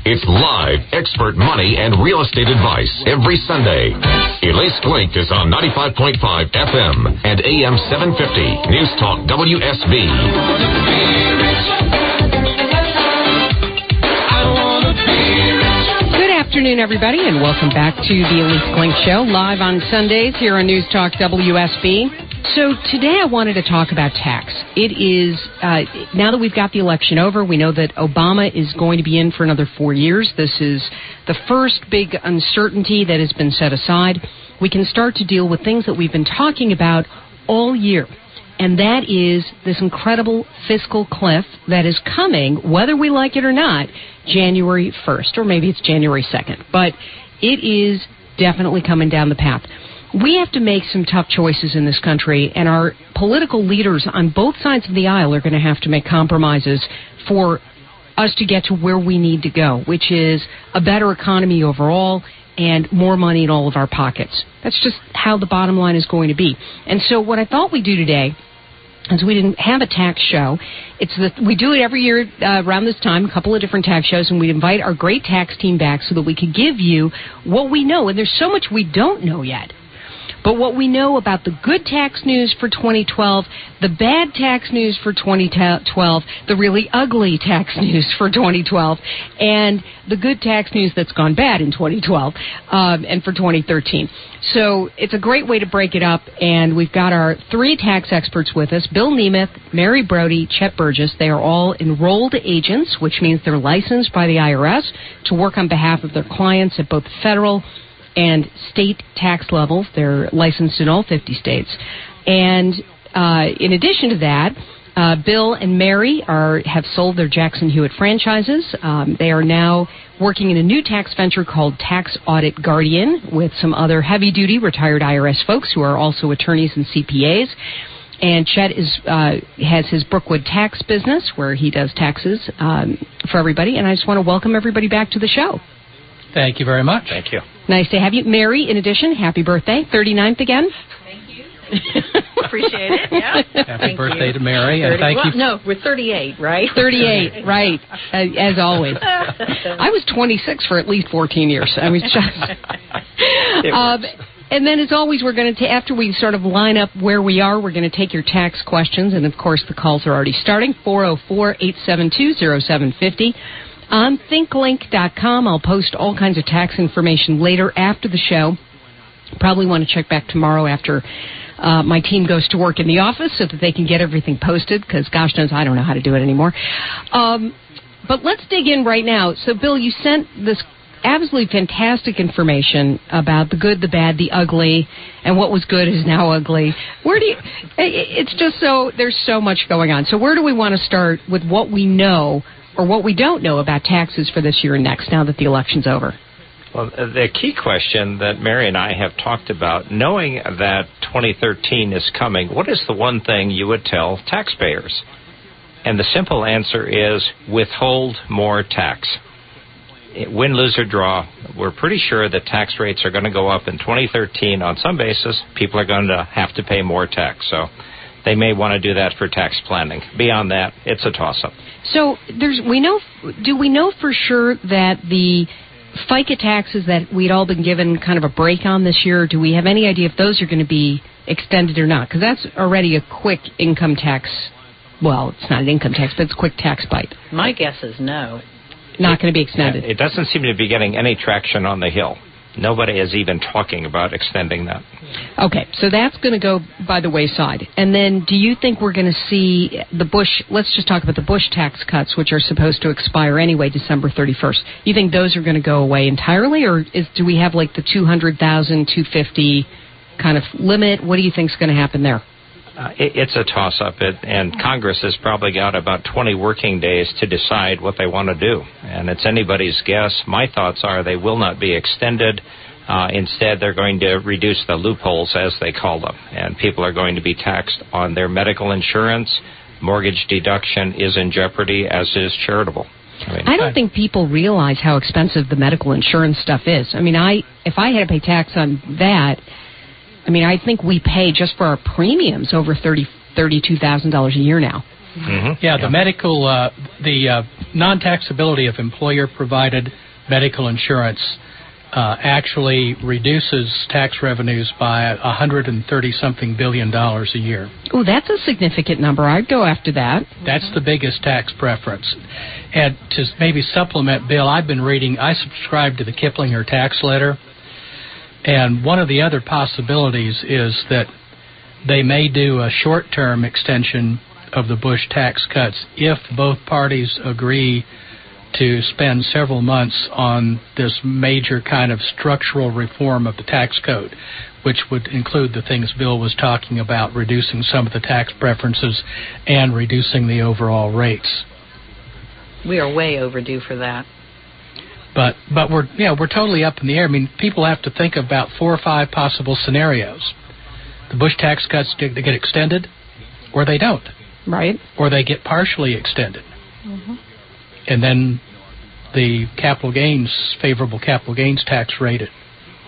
It's live, expert money and real estate advice every Sunday. Elise Glink is on 95.5 FM and AM 750. News Talk WSB. Good afternoon, everybody, and welcome back to the Elise Glink Show, live on Sundays here on News Talk WSB. So today I wanted to talk about tax. It is, now that we've got the election over, we know that Obama is going to be in for another 4 years. This is the first big uncertainty that has been set aside. We can start to deal with things that we've been talking about all year. And that is this incredible fiscal cliff that is coming, whether we like it or not, January 1st, or maybe it's January 2nd. But it is definitely coming down the path. We have to make some tough choices in this country, and our political leaders on both sides of the aisle are going to have to make compromises for us to get to where we need to go, which is a better economy overall and more money in all of our pockets. That's just how the bottom line is going to be. And so what I thought we'd do today, as we didn't have a tax show, we do it every year around this time, a couple of different tax shows, and we invite our great tax team back so that we could give you what we know. And there's so much we don't know yet. But what we know about the good tax news for 2012, the bad tax news for 2012, the really ugly tax news for 2012, and the good tax news that's gone bad in 2012 and for 2013. So it's a great way to break it up, and we've got our three tax experts with us, Bill Nemeth, Mary Brody, Chet Burgess. They are all enrolled agents, which means they're licensed by the IRS to work on behalf of their clients at both federal and state tax levels. They're licensed in all 50 states. And in addition to that, Bill and Mary have sold their Jackson Hewitt franchises. They are now working in a new tax venture called Tax Audit Guardian with some other heavy-duty retired IRS folks who are also attorneys and CPAs. And Chet has his Brookwood tax business where he does taxes for everybody. And I just want to welcome everybody back to the show. Thank you very much. Thank you. Nice to have you. Mary, in addition, happy birthday, 39th again. Thank you. Appreciate it, yeah. Happy birthday to Mary, and thank you. No, we're 38, right? 38, right, as always. I was 26 for at least 14 years. I was just... And then, as always, we're going to, after we sort of line up where we are, we're going to take your tax questions, and, of course, the calls are already starting, 404-872-0750. On thinklink.com, I'll post all kinds of tax information later after the show. Probably want to check back tomorrow after my team goes to work in the office so that they can get everything posted, because gosh knows I don't know how to do it anymore. But let's dig in right now. So, Bill, you sent this absolutely fantastic information about the good, the bad, the ugly, and what was good is now ugly. It's just so, there's so much going on. So where do we want to start with what we know or what we don't know about taxes for this year and next, now that the election's over? Well, the key question that Mary and I have talked about, knowing that 2013 is coming, what is the one thing you would tell taxpayers? And the simple answer is withhold more tax. Win, lose, or draw, we're pretty sure that tax rates are going to go up in 2013 on some basis. People are going to have to pay more tax. So they may want to do that for tax planning. Beyond that, it's a toss-up. So do we know for sure that the FICA taxes that we'd all been given kind of a break on this year, do we have any idea if those are going to be extended or not? Because that's already a quick income tax. Well, it's not an income tax, but it's a quick tax bite. My guess is no. Not going to be extended. It doesn't seem to be getting any traction on the Hill. Nobody is even talking about extending that. Okay, so that's going to go by the wayside. And then do you think we're going to see the Bush, let's just talk about the Bush tax cuts, which are supposed to expire anyway, December 31st. You think those are going to go away entirely, or do we have like the 200,000, 250 kind of limit? What do you think is going to happen there? It's a toss-up, and Congress has probably got about 20 working days to decide what they want to do, and it's anybody's guess. My thoughts are they will not be extended. Instead, they're going to reduce the loopholes, as they call them, and people are going to be taxed on their medical insurance. Mortgage deduction is in jeopardy, as is charitable. I don't think people realize how expensive the medical insurance stuff is. I mean, if I had to pay tax on that, I think we pay just for our premiums over $32,000 a year now. Mm-hmm. Yeah, the medical, the non-taxability of employer-provided medical insurance actually reduces tax revenues by $130-something billion a year. Oh, that's a significant number. I'd go after that. That's the biggest tax preference. And to maybe supplement, Bill, I subscribe to the Kiplinger tax letter, and one of the other possibilities is that they may do a short-term extension of the Bush tax cuts if both parties agree to spend several months on this major kind of structural reform of the tax code, which would include the things Bill was talking about, reducing some of the tax preferences and reducing the overall rates. We are way overdue for that. But we're totally up in the air. I mean, people have to think about 4 or 5 possible scenarios. The Bush tax cuts, they get extended, or they don't. Right. Or they get partially extended. Mm-hmm. And then the favorable capital gains tax rate at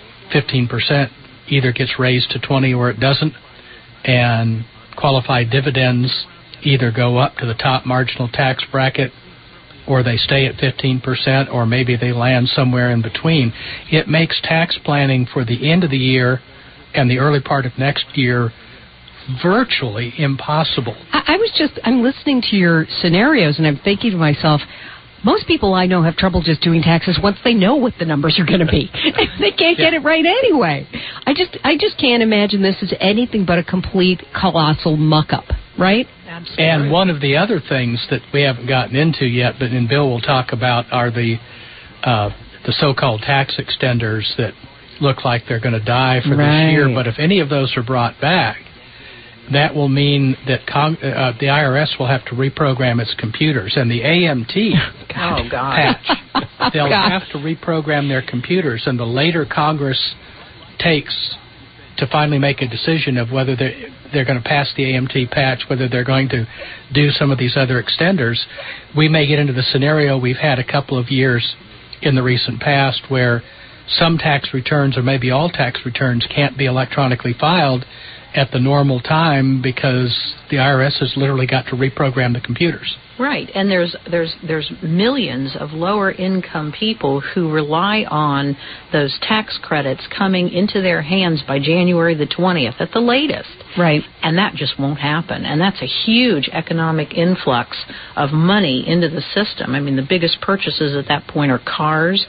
15% either gets raised to 20 or it doesn't, and qualified dividends either go up to the top marginal tax bracket or they stay at 15%, or maybe they land somewhere in between. It makes tax planning for the end of the year and the early part of next year virtually impossible. I'm listening to your scenarios, and I'm thinking to myself, most people I know have trouble just doing taxes once they know what the numbers are going to be. They can't get it right anyway. I just can't imagine this is anything but a complete colossal muck-up, right? Absolutely. And one of the other things that we haven't gotten into yet, but Bill will talk about, are the so-called tax extenders that look like they're going to die for this year. But if any of those are brought back, that will mean that the IRS will have to reprogram its computers, and the AMT patch, they'll have to reprogram their computers, and the later Congress takes to finally make a decision of whether they're going to pass the AMT patch, whether they're going to do some of these other extenders, we may get into the scenario we've had a couple of years in the recent past where some tax returns, or maybe all tax returns, can't be electronically filed at the normal time because the IRS has literally got to reprogram the computers. Right, and there's millions of lower income people who rely on those tax credits coming into their hands by January the 20th at the latest. Right. And that just won't happen. And that's a huge economic influx of money into the system. I mean, the biggest purchases at that point are cars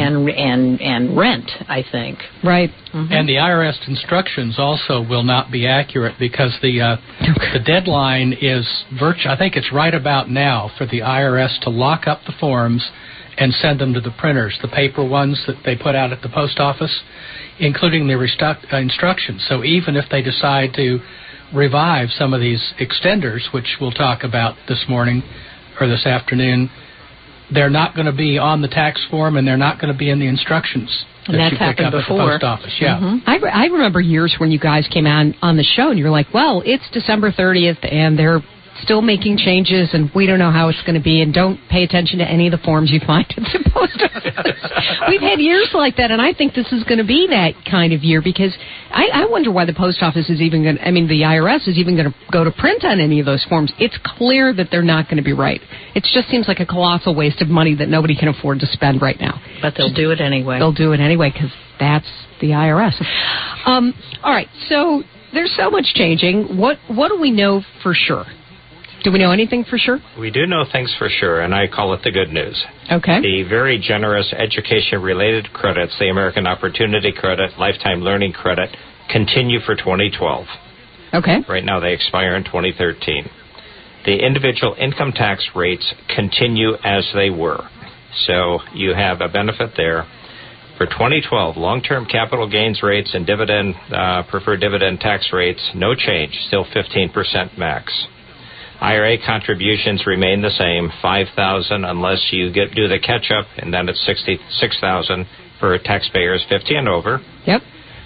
and rent, I think. Right. Mm-hmm. And the IRS instructions also will not be accurate because the deadline is I think it's right about now for the IRS to lock up the forms and send them to the printers, the paper ones that they put out at the post office, including the instructions. So even if they decide to revive some of these extenders, which we'll talk about this morning or this afternoon, they're not going to be on the tax form and they're not going to be in the instructions that you pick up at the post office. Yeah. Mm-hmm. I remember years when you guys came on the show and you were like, well, it's December 30th and they're still making changes and we don't know how it's going to be, and don't pay attention to any of the forms you find at the post office. We've had years like that, and I think this is going to be that kind of year because I wonder why the post office is even going to, the IRS is even going to go to print on any of those forms. It's clear that they're not going to be right. It just seems like a colossal waste of money that nobody can afford to spend right now. But they'll do it anyway. They'll do it anyway because that's the IRS. All right, so there's so much changing. What do we know for sure? Do we know anything for sure? We do know things for sure, and I call it the good news. Okay. The very generous education-related credits, the American Opportunity Credit, Lifetime Learning Credit, continue for 2012. Okay. Right now they expire in 2013. The individual income tax rates continue as they were. So you have a benefit there. For 2012, long-term capital gains rates and preferred dividend tax rates, no change, still 15% max. IRA contributions remain the same, $5,000 unless you do the catch-up, and then it's $66,000 for taxpayers 50 and over. Yep.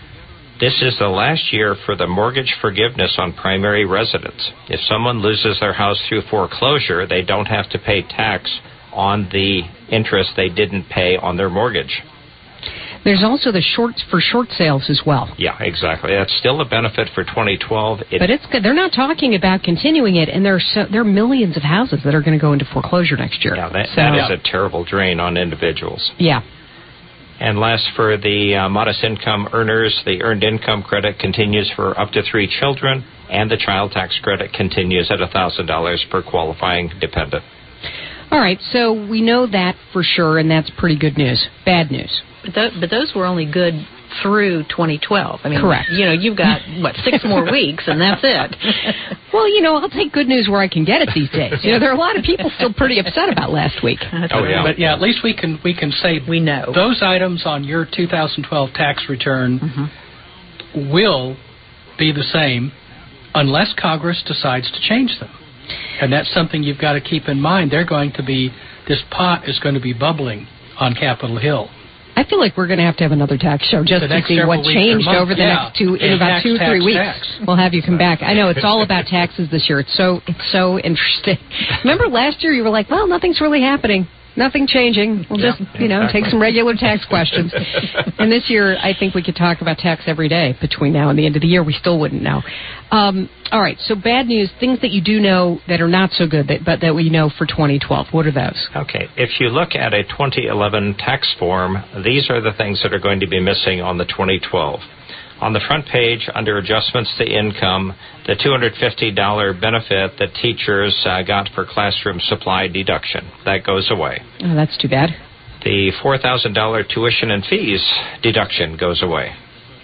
This is the last year for the mortgage forgiveness on primary residence. If someone loses their house through foreclosure, they don't have to pay tax on the interest they didn't pay on their mortgage. There's also the short sales as well. Yeah, exactly. That's still a benefit for 2012. But it's good. They're not talking about continuing it, and there are millions of houses that are going to go into foreclosure next year. Yeah, that is a terrible drain on individuals. Yeah. And last, for the modest income earners, the earned income credit continues for up to 3 children, and the child tax credit continues at $1,000 per qualifying dependent. All right, so we know that for sure, and that's pretty good news. Bad news. But those were only good through 2012. I mean, correct. You've got, 6 more weeks, and that's it. Well, I'll take good news where I can get it these days. There are a lot of people still pretty upset about last week. Yeah. But, at least we can say we know those items on your 2012 tax return will be the same unless Congress decides to change them. And that's something you've got to keep in mind. This pot is going to be bubbling on Capitol Hill. I feel like we're going to have another tax show just to see what changed over the next in about 2 or 3 weeks. We'll have you come back. I know it's all about taxes this year. It's so interesting. Remember last year you were like, well, nothing's really happening. Nothing changing. We'll just, take some regular tax questions. And this year, I think we could talk about tax every day between now and the end of the year. We still wouldn't know. All right, so bad news, things that you do know that are not so good, but that we know for 2012. What are those? Okay, if you look at a 2011 tax form, these are the things that are going to be missing on the 2012. On the front page, under adjustments to income, the $250 benefit that teachers got for classroom supply deduction, that goes away. Oh, that's too bad. The $4,000 tuition and fees deduction goes away.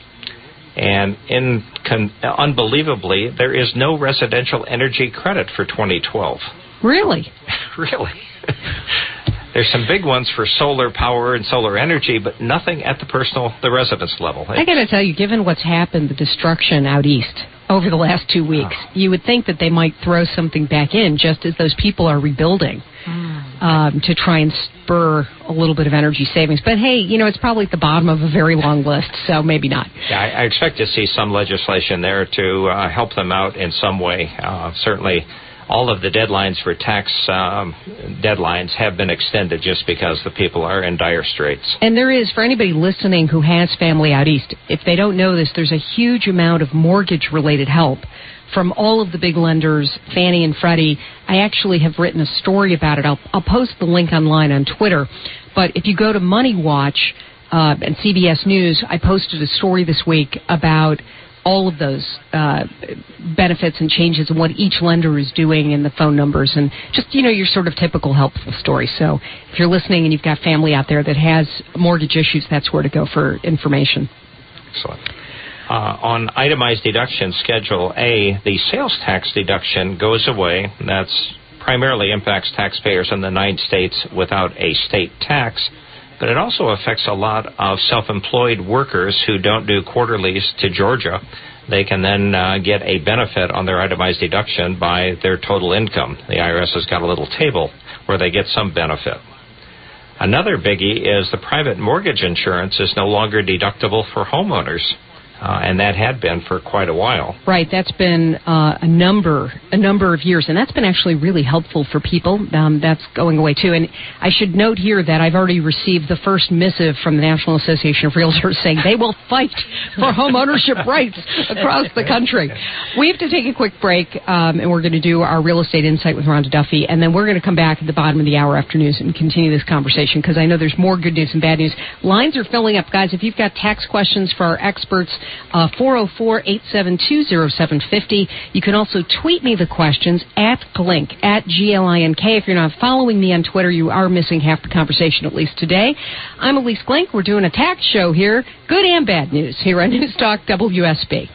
And unbelievably, there is no residential energy credit for 2012. Really? Really. There's some big ones for solar power and solar energy, but nothing at the residence level. I got to tell you, given what's happened, the destruction out east over the last 2 weeks, you would think that they might throw something back in just as those people are rebuilding to try and spur a little bit of energy savings. But hey, it's probably at the bottom of a very long list, so maybe not. Yeah, I expect to see some legislation there to help them out in some way. Certainly, all of the deadlines for tax deadlines have been extended just because the people are in dire straits. And there is, for anybody listening who has family out east, if they don't know this, there's a huge amount of mortgage-related help from all of the big lenders, Fannie and Freddie. I actually have written a story about it. I'll post the link online on Twitter. But if you go to Money Watch and CBS News, I posted a story this week about all of those benefits and changes and what each lender is doing and the phone numbers and just, your sort of typical helpful story. So if you're listening and you've got family out there that has mortgage issues, that's where to go for information. Excellent. On itemized deduction, Schedule A, the sales tax deduction goes away. That's primarily impacts taxpayers in the 9 states without a state tax. But it also affects a lot of self-employed workers who don't do quarterlies to Georgia. They can then get a benefit on their itemized deduction by their total income. The IRS has got a little table where they get some benefit. Another biggie is the private mortgage insurance is no longer deductible for homeowners. And that had been for quite a while. Right, that's been a number of years, and that's been actually really helpful for people. That's going away too. And I should note here that I've already received the first missive from the National Association of Realtors saying they will fight for home ownership rights across the country. We have to take a quick break, and we're going to do our Real Estate Insight with Rhonda Duffy, and then we're going to come back at the bottom of the hour after news and continue this conversation because I know there's more good news and bad news. Lines are filling up, guys. If you've got tax questions for our experts, 404-872-0750. You can also tweet me the questions at Glink, at GLINK. If you're not following me on Twitter, you are missing half the conversation, at least today. I'm Elise Glink. We're doing a tax show here. Good and bad news here on News Talk WSB.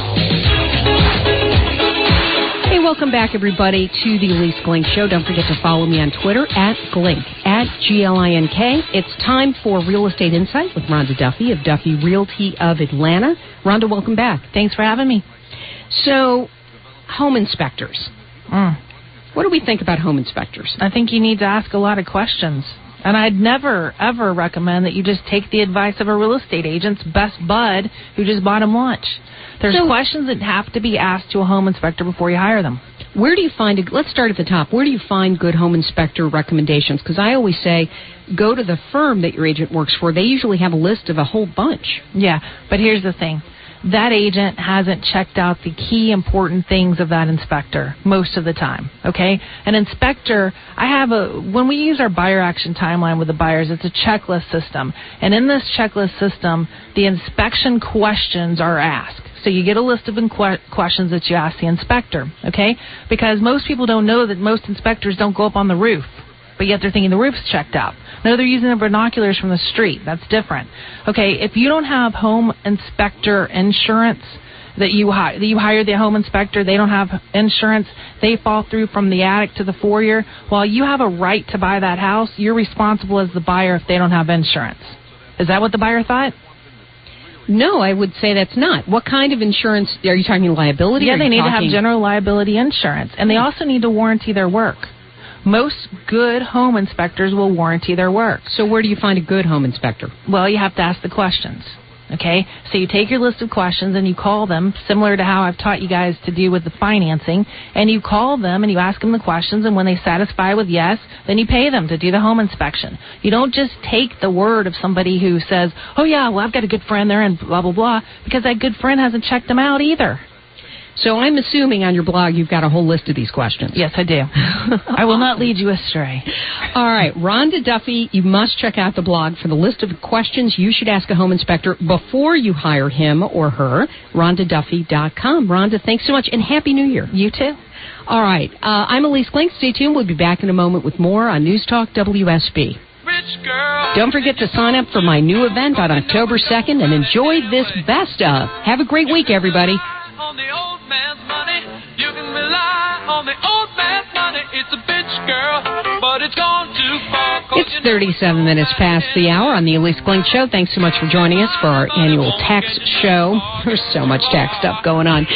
Hey, welcome back, everybody, to the Elise Glink Show. Don't forget to follow me on Twitter, at Glink, at GLINK. It's time for Real Estate Insight with Rhonda Duffy of Duffy Realty of Atlanta. Rhonda, welcome back. Thanks for having me. So, home inspectors. What do we think about home inspectors? I think you need to ask a lot of questions. And I'd never, ever recommend that you just take the advice of a real estate agent's best bud who just bought him lunch. There's questions that have to be asked to a home inspector before you hire them. Where do you find let's start at the top. Where do you find good home inspector recommendations? Because I always say, go to the firm that your agent works for. They usually have a list of a whole bunch. Yeah, but here's the thing. That agent hasn't checked out the key important things of that inspector most of the time, okay? An inspector, when we use our buyer action timeline with the buyers, it's a checklist system. And in this checklist system, the inspection questions are asked. So you get a list of questions that you ask the inspector, okay? Because most people don't know that most inspectors don't go up on the roof, but yet they're thinking the roof's checked out. No, they're using their binoculars from the street. That's different. Okay, if you don't have home inspector insurance, that you hire the home inspector, they don't have insurance, they fall through from the attic to the foyer, while you have a right to buy that house, you're responsible as the buyer if they don't have insurance. Is that what the buyer thought? No, I would say that's not. What kind of insurance? Are you talking liability? Yeah, they need to have general liability insurance, and they also need to warranty their work. Most good home inspectors will warranty their work. So where do you find a good home inspector? Well, you have to ask the questions, okay? So you take your list of questions and you call them, similar to how I've taught you guys to do with the financing, and you call them and you ask them the questions, and when they satisfy with yes, then you pay them to do the home inspection. You don't just take the word of somebody who says, oh, yeah, well, I've got a good friend there and blah, blah, blah, because that good friend hasn't checked them out either. So I'm assuming on your blog you've got a whole list of these questions. Yes, I do. I will not lead you astray. All right, Rhonda Duffy, you must check out the blog for the list of questions you should ask a home inspector before you hire him or her, RhondaDuffy.com. Rhonda, thanks so much, and Happy New Year. You too. All right, I'm Elise Klink. Stay tuned. We'll be back in a moment with more on News Talk WSB. Don't forget to sign up for my new event on October 2nd and enjoy this best of. Have a great week, everybody. On the old man's money, you can rely on the old man's money. It's a bitch, girl, but it's gone too far. It's 37 minutes past the hour on the Elise Klink Show. Thanks so much for joining us for our annual tax show. There's so much tax stuff going on.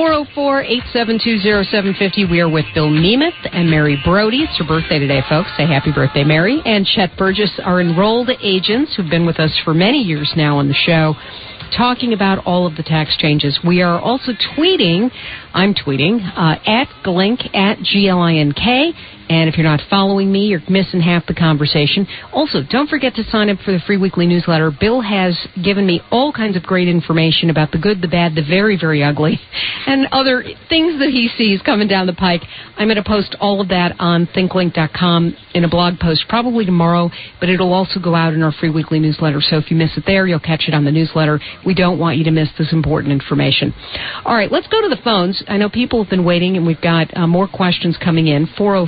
404-872-0750. We are with Bill Nemeth and Mary Brody. It's her birthday today, folks. Say happy birthday, Mary. And Chet Burgess, our enrolled agents who've been with us for many years now on the show, talking about all of the tax changes. We are also tweeting, I'm tweeting, at Glink, at Glink. And if you're not following me, you're missing half the conversation. Also, don't forget to sign up for the free weekly newsletter. Bill has given me all kinds of great information about the good, the bad, the very, very ugly, and other things that he sees coming down the pike. I'm going to post all of that on thinklink.com in a blog post probably tomorrow, but it'll also go out in our free weekly newsletter. So if you miss it there, you'll catch it on the newsletter. We don't want you to miss this important information. All right, let's go to the phones. I know people have been waiting, and we've got more questions coming in.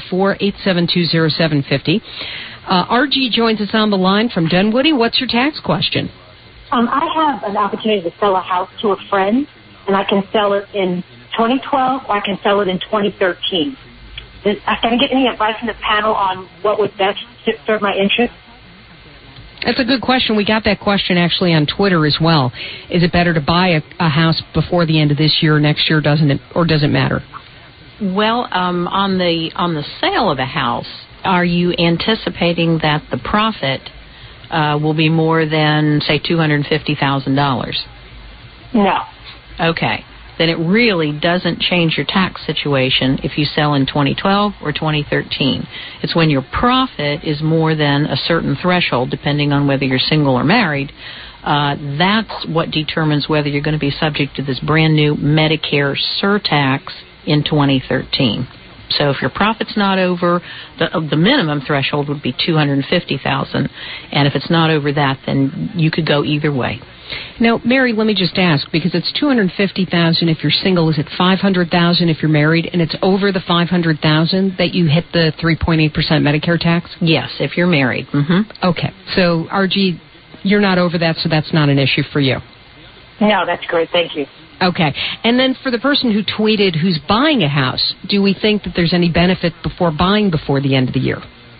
404-872-0750. RG joins us on the line from Dunwoody. What's your tax question? I have an opportunity to sell a house to a friend, and I can sell it in 2012 or I can sell it in 2013. Can I get any advice from the panel on what would best serve my interest? That's a good question. We got that question actually on Twitter as well. Is it better to buy a house before the end of this year or next year, does it matter? Well, on the sale of a house, are you anticipating that the profit will be more than, say, $250,000? No. Okay. Then it really doesn't change your tax situation if you sell in 2012 or 2013. It's when your profit is more than a certain threshold, depending on whether you're single or married. That's what determines whether you're going to be subject to this brand new Medicare surtax in 2013. So if your profit's not over, the minimum threshold would be $250,000, and if it's not over that, then you could go either way. Now, Mary, let me just ask, because it's $250,000 if you're single. Is it $500,000 if you're married, and it's over the $500,000 that you hit the 3.8% Medicare tax? Yes, if you're married. Mm-hmm. Okay, so RG, you're not over that, so that's not an issue for you. No, that's great. Thank you. Okay. And then for the person who tweeted who's buying a house, do we think that there's any benefit before buying before the end of the year?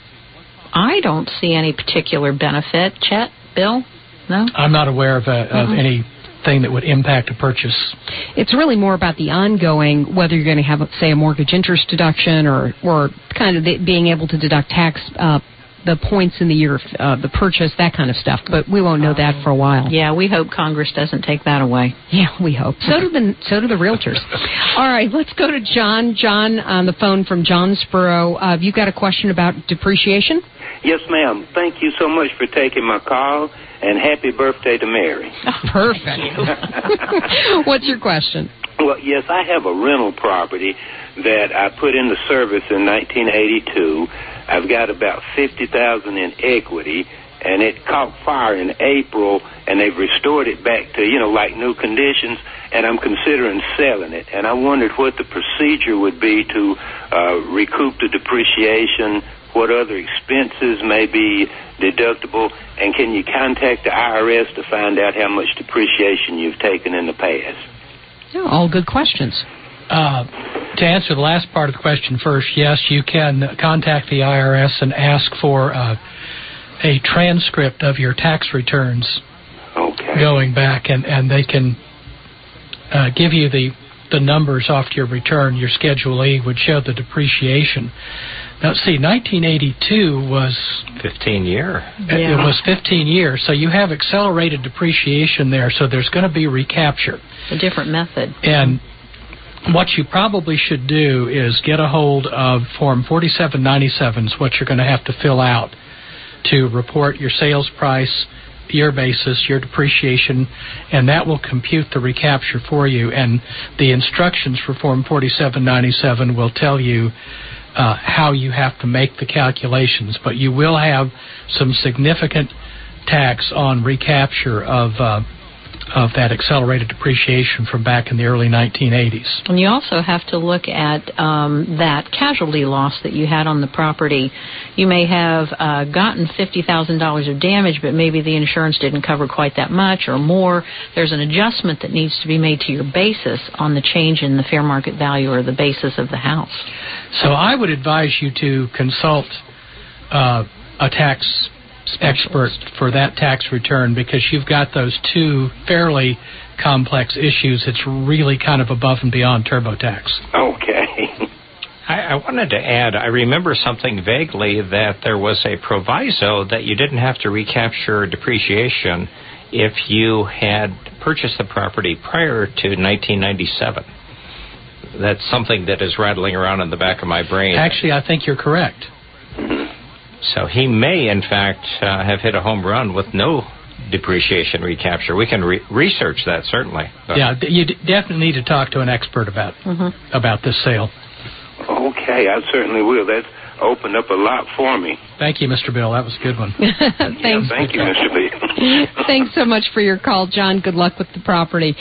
I don't see any particular benefit. Chet, Bill? No? I'm not aware of anything that would impact a purchase. It's really more about the ongoing, whether you're going to have, say, a mortgage interest deduction or kind of being able to deduct tax the points in the year, the purchase, that kind of stuff. But we won't know that for a while. Yeah, we hope Congress doesn't take that away. Yeah, we hope. So do the realtors. All right, let's go to John. John on the phone from Jonesboro. Have you got a question about depreciation? Yes, ma'am. Thank you so much for taking my call, and happy birthday to Mary. Oh, perfect. What's your question? Well, yes, I have a rental property that I put into service in 1982. I've got about $50,000 in equity, and it caught fire in April, and they've restored it back to, like new conditions, and I'm considering selling it. And I wondered what the procedure would be to recoup the depreciation, what other expenses may be deductible, and can you contact the IRS to find out how much depreciation you've taken in the past? Yeah, all good questions. To answer the last part of the question first, yes, you can contact the IRS and ask for a transcript of your tax returns going back, and they can give you the numbers off your return. Your Schedule E would show the depreciation. Now, see, 1982 was 15 year. It was 15 years, so you have accelerated depreciation there, so there's going to be recapture. A different method. And what you probably should do is get a hold of Form 4797, is what you're going to have to fill out to report your sales price, year basis, your depreciation, and that will compute the recapture for you. And the instructions for Form 4797 will tell you how you have to make the calculations, but you will have some significant tax on recapture of that accelerated depreciation from back in the early 1980s. And you also have to look at that casualty loss that you had on the property. You may have gotten $50,000 of damage, but maybe the insurance didn't cover quite that much or more. There's an adjustment that needs to be made to your basis on the change in the fair market value or the basis of the house. So I would advise you to consult a tax expert for that tax return, because you've got those two fairly complex issues. It's really kind of above and beyond TurboTax. Okay. I wanted to add, I remember something vaguely that there was a proviso that you didn't have to recapture depreciation if you had purchased the property prior to 1997. That's something that is rattling around in the back of my brain. Actually, I think you're correct. So he may, in fact, have hit a home run with no depreciation recapture. We can research that, certainly. Yeah, you definitely need to talk to an expert about this sale. Okay, I certainly will. That's opened up a lot for me. Thank you, Mr. Bill. That was a good one. Thanks. Yeah, thank you, Mr. Bill. Thanks so much for your call, John. Good luck with the property.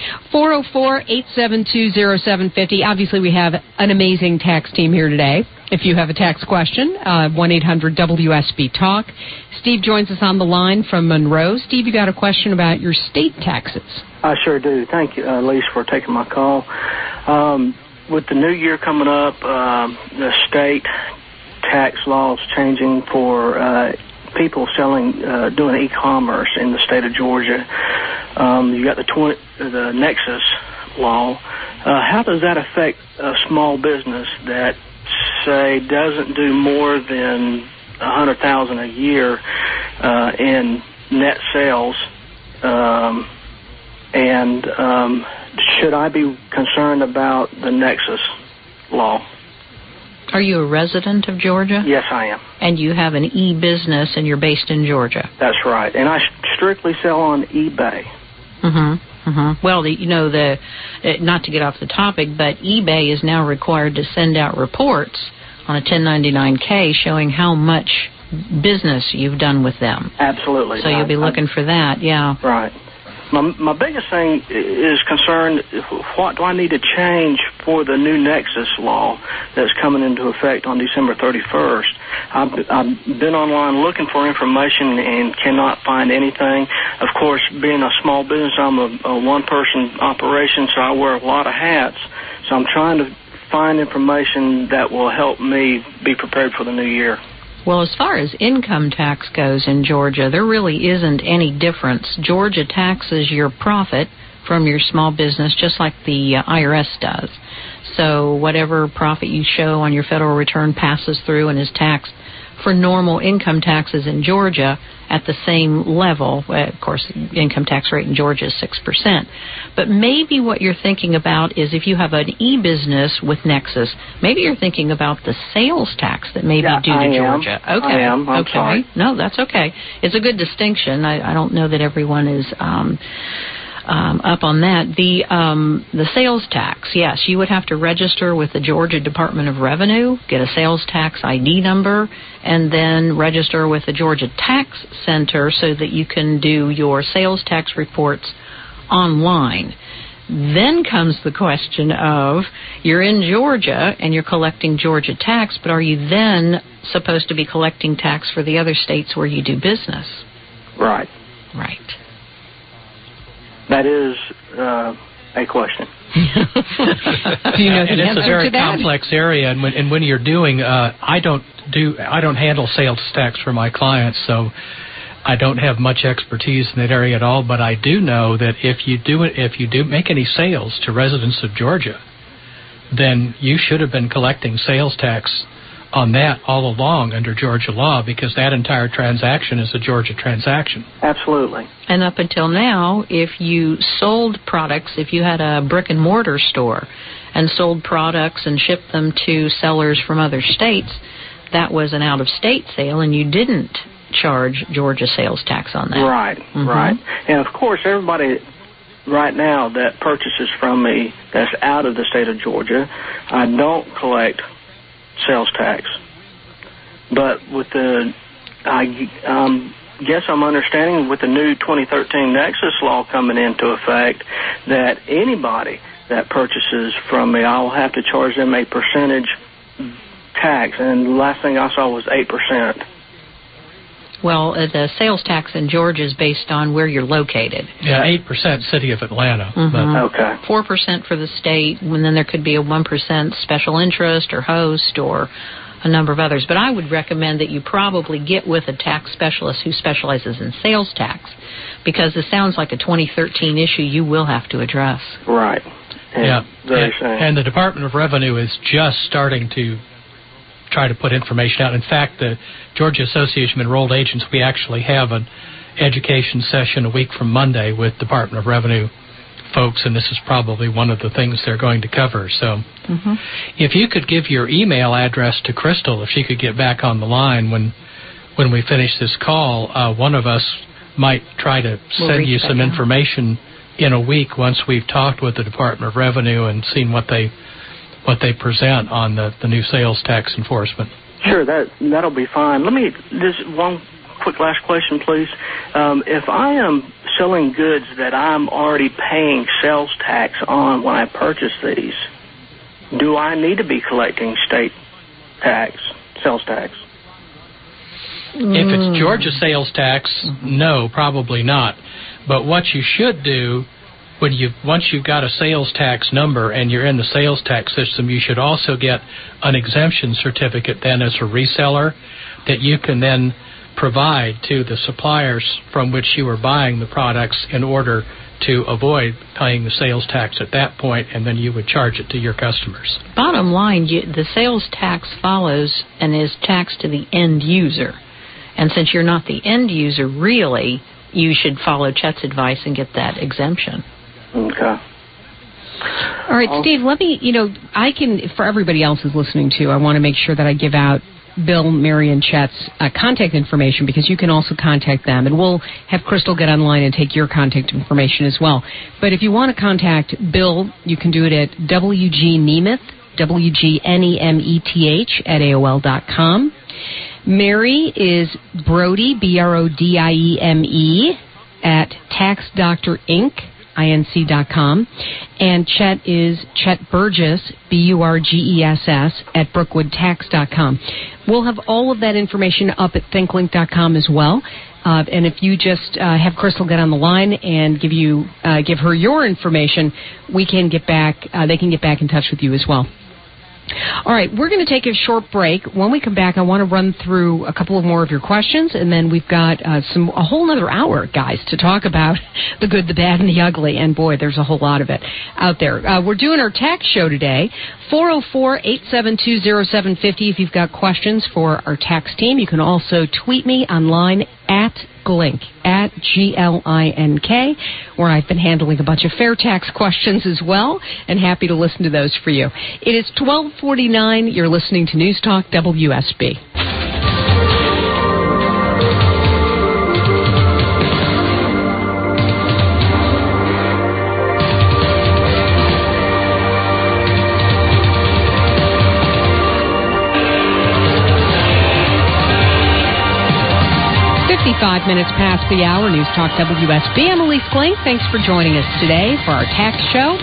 404-872-0750. Obviously, we have an amazing tax team here today. If you have a tax question, 1-800-WSB-TALK. Steve joins us on the line from Monroe. Steve, you got a question about your state taxes. I sure do. Thank you, Lise, for taking my call. With the new year coming up, the state tax laws changing for people selling, doing e-commerce in the state of Georgia. You got the Nexus law. How does that affect a small business that, say, doesn't do more than $100,000 a year in net sales? Should I be concerned about the Nexus law? Are you a resident of Georgia? Yes, I am. And you have an e-business and you're based in Georgia? That's right. And I strictly sell on eBay. Well, not to get off the topic, but eBay is now required to send out reports on a 1099-K showing how much business you've done with them. Absolutely. So you'll be looking for that, yeah. Right. My biggest thing is concerned, what do I need to change for the new Nexus law that's coming into effect on December 31st? I've been online looking for information and cannot find anything. Of course, being a small business, I'm a one-person operation, so I wear a lot of hats. So I'm trying to find information that will help me be prepared for the new year. Well, as far as income tax goes in Georgia, there really isn't any difference. Georgia taxes your profit from your small business just like the IRS does. So whatever profit you show on your federal return passes through and is taxed for normal income taxes in Georgia at the same level. Of course, income tax rate in Georgia is 6%. But maybe what you're thinking about is if you have an e-business with Nexus, maybe you're thinking about the sales tax that may be due to Georgia. Okay. I am. I'm sorry. No, that's okay. It's a good distinction. I don't know that everyone is up on that. The sales tax, yes, you would have to register with the Georgia Department of Revenue, get a sales tax ID number, and then register with the Georgia Tax Center so that you can do your sales tax reports online. Then comes the question of, you're in Georgia and you're collecting Georgia tax, but are you then supposed to be collecting tax for the other states where you do business? Right. Right. That is a question. Do you know the and it's answer a very to that? complex area, and when you're doing, I don't handle sales tax for my clients, so I don't have much expertise in that area at all. But I do know that if you do make any sales to residents of Georgia, then you should have been collecting sales tax on that all along under Georgia law, because that entire transaction is a Georgia transaction. Absolutely. And up until now, if you sold products, if you had a brick-and-mortar store and sold products and shipped them to sellers from other states, that was an out-of-state sale, and you didn't charge Georgia sales tax on that. Right, right. And, of course, everybody right now that purchases from me that's out of the state of Georgia, I don't collect sales tax. But with the, I guess I'm understanding with the new 2013 Nexus law coming into effect that anybody that purchases from me, I'll have to charge them a percentage tax. And the last thing I saw was 8%. Well, the sales tax in Georgia is based on where you're located. Yeah, 8% City of Atlanta. Okay. 4% for the state, and then there could be a 1% special interest or host or a number of others. But I would recommend that you probably get with a tax specialist who specializes in sales tax, because this sounds like a 2013 issue you will have to address. Right. And the Department of Revenue is just starting to try to put information out. In fact, the Georgia Association of Enrolled Agents, we actually have an education session a week from Monday with Department of Revenue folks, and this is probably one of the things they're going to cover. So if you could give your email address to Crystal, if she could get back on the line when we finish this call, one of us might try to send you some information in a week once we've talked with the Department of Revenue and seen what they present on the new sales tax enforcement. Sure, that'll be fine. Let me just one quick last question, please. If I am selling goods that I'm already paying sales tax on when I purchase these, do I need to be collecting state tax, sales tax? If it's Georgia sales tax, no, probably not. But what you should do, once you've got a sales tax number and you're in the sales tax system, you should also get an exemption certificate then as a reseller that you can then provide to the suppliers from which you are buying the products in order to avoid paying the sales tax at that point, and then you would charge it to your customers. Bottom line, the sales tax follows and is taxed to the end user. And since you're not the end user, really, you should follow Chet's advice and get that exemption. Okay. All right, Steve, let me, for everybody else who's listening to, I want to make sure that I give out Bill, Mary, and Chet's contact information, because you can also contact them. And we'll have Crystal get online and take your contact information as well. But if you want to contact Bill, you can do it at WGNemeth, WGNEMETH at AOL.com. Mary is Brody, BRODIEME, at TaxDoctorInc.com, and Chet is Chet Burgess, BURGESS, at BrookwoodTax.com. We'll have all of that information up at ThinkLink.com as well. And if you just have Crystal get on the line and give her your information, we can get back. They can get back in touch with you as well. All right, we're going to take a short break. When we come back, I want to run through a couple of more of your questions, and then we've got a whole other hour, guys, to talk about the good, the bad, and the ugly. And boy, there's a whole lot of it out there. We're doing our tax show today, 404-872-0750. If you've got questions for our tax team, you can also tweet me online at Glink, at Glink, where I've been handling a bunch of fair tax questions as well, and happy to listen to those for you. It is 12:49. You're listening to News Talk WSB. 55 minutes past the hour. News Talk WSB. I'm Elise Glink. Thanks for joining us today for our tax show.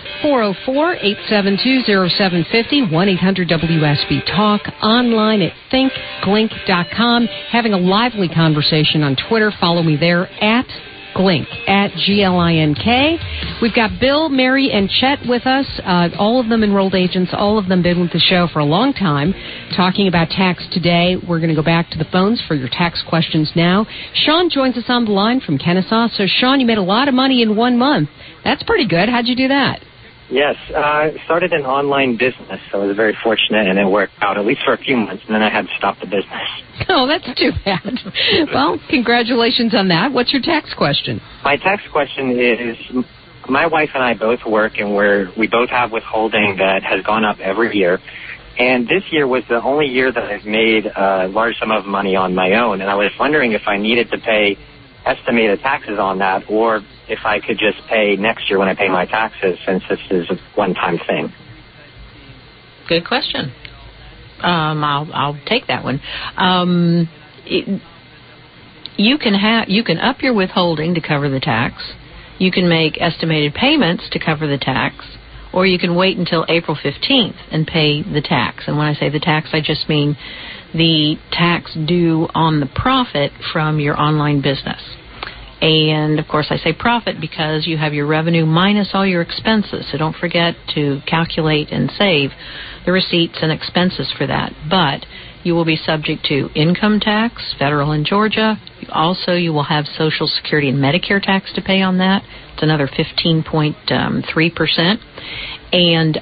404-872-0750, 1-800-WSB-TALK, online at thinkglink.com. Having a lively conversation on Twitter. Follow me there at Glink, at Glink. We've got Bill, Mary, and Chet with us, all of them enrolled agents, all of them been with the show for a long time, talking about tax today. We're going to go back to the phones for your tax questions now. Sean joins us on the line from Kennesaw. So, Sean, you made a lot of money in 1 month. That's pretty good. How'd you do that? Yes, I started an online business, so I was very fortunate, and it worked out, at least for a few months, and then I had to stop the business. Oh, that's too bad. Well, congratulations on that. What's your tax question? My tax question is, my wife and I both work, and we both have withholding that has gone up every year, and this year was the only year that I've made a large sum of money on my own, and I was wondering if I needed to pay estimated taxes on that, or if I could just pay next year when I pay my taxes, since this is a one-time thing. Good question. I'll take that one. You can up your withholding to cover the tax. You can make estimated payments to cover the tax, or you can wait until April 15th and pay the tax. And when I say the tax, I just mean the tax due on the profit from your online business. And, of course, I say profit because you have your revenue minus all your expenses. So don't forget to calculate and save the receipts and expenses for that. But you will be subject to income tax, federal in Georgia. You will have Social Security and Medicare tax to pay on that. It's another 15.3%. And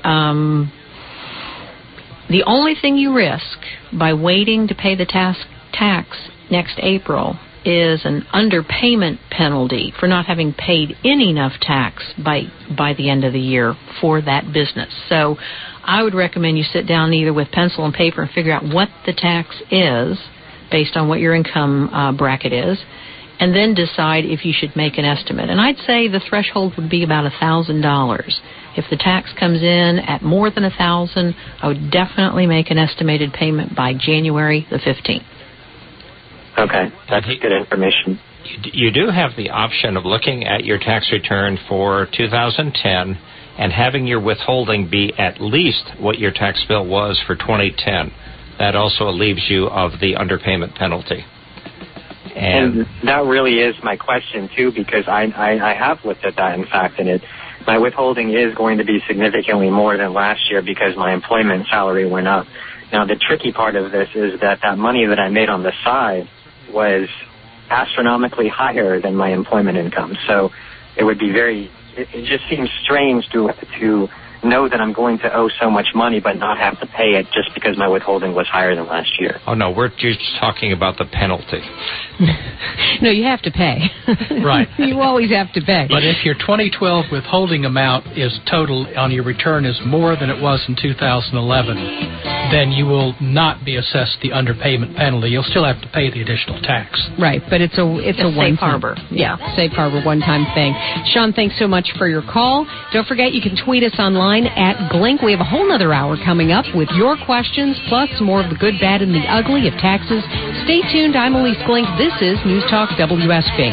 the only thing you risk by waiting to pay the tax next April is an underpayment penalty for not having paid in enough tax by the end of the year for that business. So I would recommend you sit down either with pencil and paper and figure out what the tax is based on what your income bracket is, and then decide if you should make an estimate. And I'd say the threshold would be about $1,000. If the tax comes in at more than $1,000, I would definitely make an estimated payment by January the 15th. Okay, that's good information. You do have the option of looking at your tax return for 2010 and having your withholding be at least what your tax bill was for 2010. That also relieves you of the underpayment penalty. And that really is my question, too, because I have looked at that, in fact, and my withholding is going to be significantly more than last year because my employment salary went up. Now, the tricky part of this is that money that I made on the side was astronomically higher than my employment income. So it would be it just seems strange to know that I'm going to owe so much money but not have to pay it just because my withholding was higher than last year. Oh, no, we're just talking about the penalty. No, you have to pay. Right. You always have to pay. But if your 2012 withholding amount is total on your return is more than it was in 2011, then you will not be assessed the underpayment penalty. You'll still have to pay the additional tax. Right, but it's a one-time. Safe harbor. Yeah, safe harbor, one-time thing. Sean, thanks so much for your call. Don't forget, you can tweet us online at Glink. We have a whole other hour coming up with your questions, plus more of the good, bad, and the ugly of taxes. Stay tuned. I'm Elise Glink. This is News Talk WSB.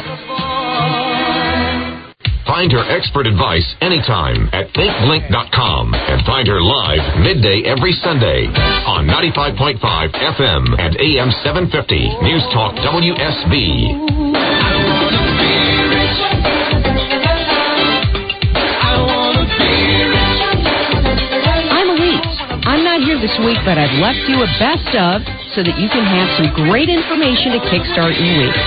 Find her expert advice anytime at thinkglink.com and find her live midday every Sunday on 95.5 FM and AM 750 News Talk WSB. this week, but I've left you a best of so that you can have some great information to kickstart your week.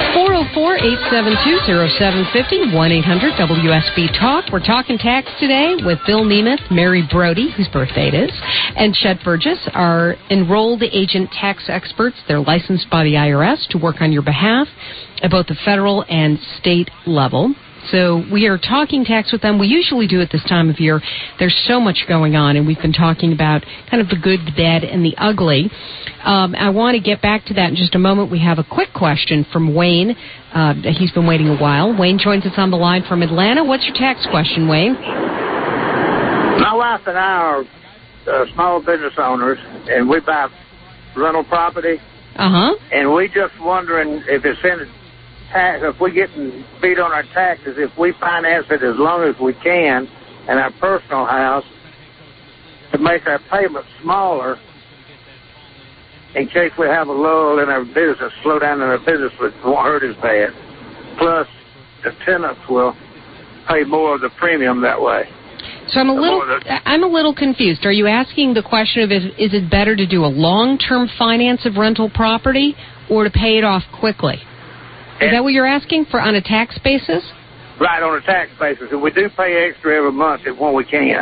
404-872-0750, 1-800-WSB-TALK. We're talking tax today with Bill Nemeth, Mary Brody, whose birthday it is, and Chet Burgess, our enrolled agent tax experts. They're licensed by the IRS to work on your behalf at both the federal and state level. So we are talking tax with them. We usually do it this time of year. There's so much going on, and we've been talking about kind of the good, the bad, and the ugly. I want to get back to that in just a moment. We have a quick question from Wayne. He's been waiting a while. Wayne joins us on the line from Atlanta. What's your tax question, Wayne? My wife and I are small business owners, and we buy rental property. And we just wondering if it's in tax, if we get beat on our taxes, if we finance it as long as we can in our personal house to make our payments smaller in case we have a lull in our business, slow down in our business, but it won't hurt as bad. Plus, the tenants will pay more of the premium that way. So I'm a little confused. Are you asking the question of is it better to do a long-term finance of rental property or to pay it off quickly? Is that what you're asking for on a tax basis? Right, on a tax basis. And we do pay extra every month when we can.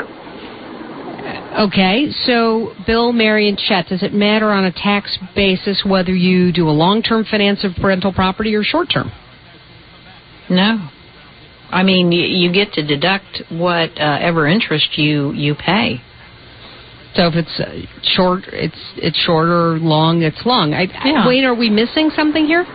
Okay, so Bill, Mary, and Chet, does it matter on a tax basis whether you do a long-term finance of rental property or short-term? No. I mean, you get to deduct whatever interest you pay. So if it's short, it's short, or long, it's long. Wait, are we missing something here?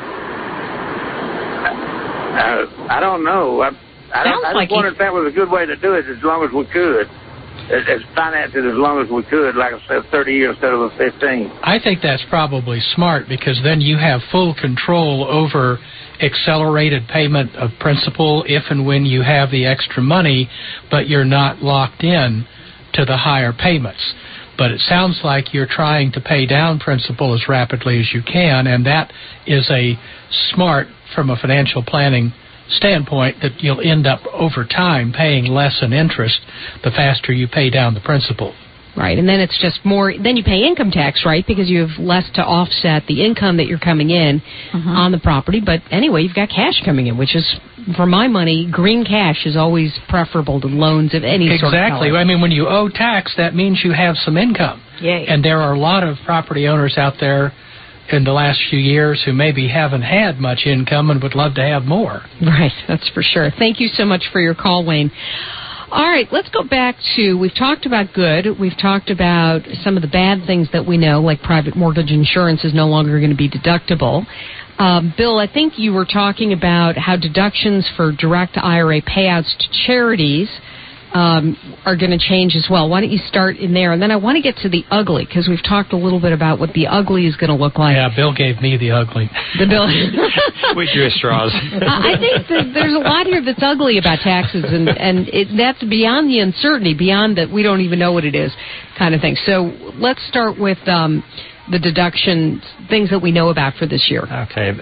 I don't know. I just wondered if that was a good way to do it as long as we could. As finance it as long as we could, like I said, 30 years instead of 15. I think that's probably smart because then you have full control over accelerated payment of principal if and when you have the extra money, but you're not locked in to the higher payments. But it sounds like you're trying to pay down principal as rapidly as you can, and that is a smart, from a financial planning standpoint, that you'll end up over time paying less in interest the faster you pay down the principal. Right, and then it's just more, then you pay income tax, right, because you have less to offset the income that you're coming in on the property. But anyway, you've got cash coming in, which is, for my money, green cash is always preferable to loans of any sort of color. Exactly. I mean, when you owe tax, that means you have some income. Yay. And there are a lot of property owners out there in the last few years who maybe haven't had much income and would love to have more. Right, that's for sure. Thank you so much for your call, Wayne. All right, let's go back to, we've talked about good, we've talked about some of the bad things that we know, like private mortgage insurance is no longer going to be deductible. Bill, I think you were talking about how deductions for direct IRA payouts to charities are going to change as well. Why don't you start in there? And then I want to get to the ugly, because we've talked a little bit about what the ugly is going to look like. Yeah, Bill gave me the ugly. The Bill. We drew straws. I think that there's a lot here that's ugly about taxes, and that's beyond the uncertainty, beyond that we don't even know what it is kind of thing. So let's start with the deductions, things that we know about for this year. Okay.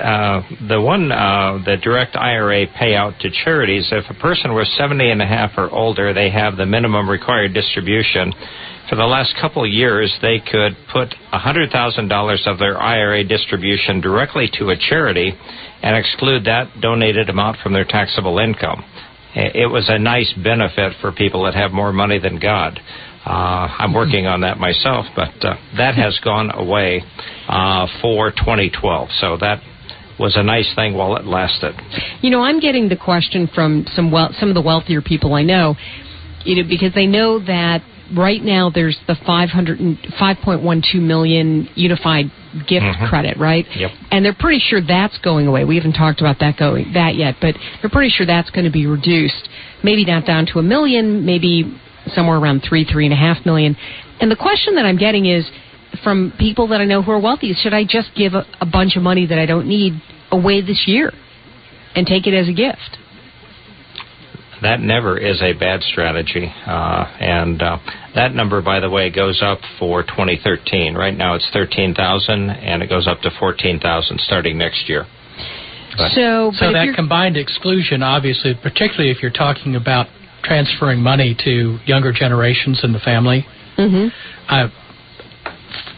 The direct IRA payout to charities, if a person was 70 and a half or older, they have the minimum required distribution. For the last couple of years, they could put $100,000 of their IRA distribution directly to a charity and exclude that donated amount from their taxable income. It was a nice benefit for people that have more money than God. I'm working on that myself, but that has gone away for 2012. So that was a nice thing while it lasted. You know, I'm getting the question from some of the wealthier people I know, because they know that right now there's the $5.12 million unified gift credit, right? Yep. And they're pretty sure that's going away. We haven't talked about that yet, but they're pretty sure that's going to be reduced. Maybe not down to $1 million, maybe somewhere around $3.5 million. And the question that I'm getting is from people that I know who are wealthy, should I just give a bunch of money that I don't need away this year and take it as a gift? That never is a bad strategy. And that number, by the way, goes up for 2013. Right now it's $13,000, and it goes up to $14,000 starting next year. So that combined exclusion, obviously, particularly if you're talking about transferring money to younger generations in the family,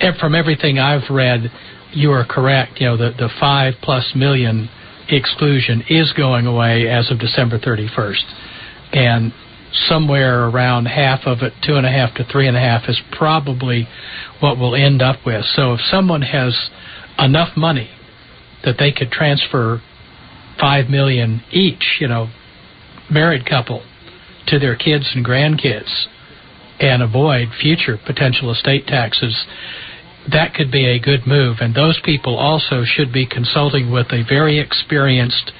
from everything I've read, you are correct. The 5+ million exclusion is going away as of December 31st. And somewhere around half of it, 2.5 to 3.5, is probably what we'll end up with. So if someone has enough money that they could transfer $5 million each, married couple, to their kids and grandkids and avoid future potential estate taxes, that could be a good move. And those people also should be consulting with a very experienced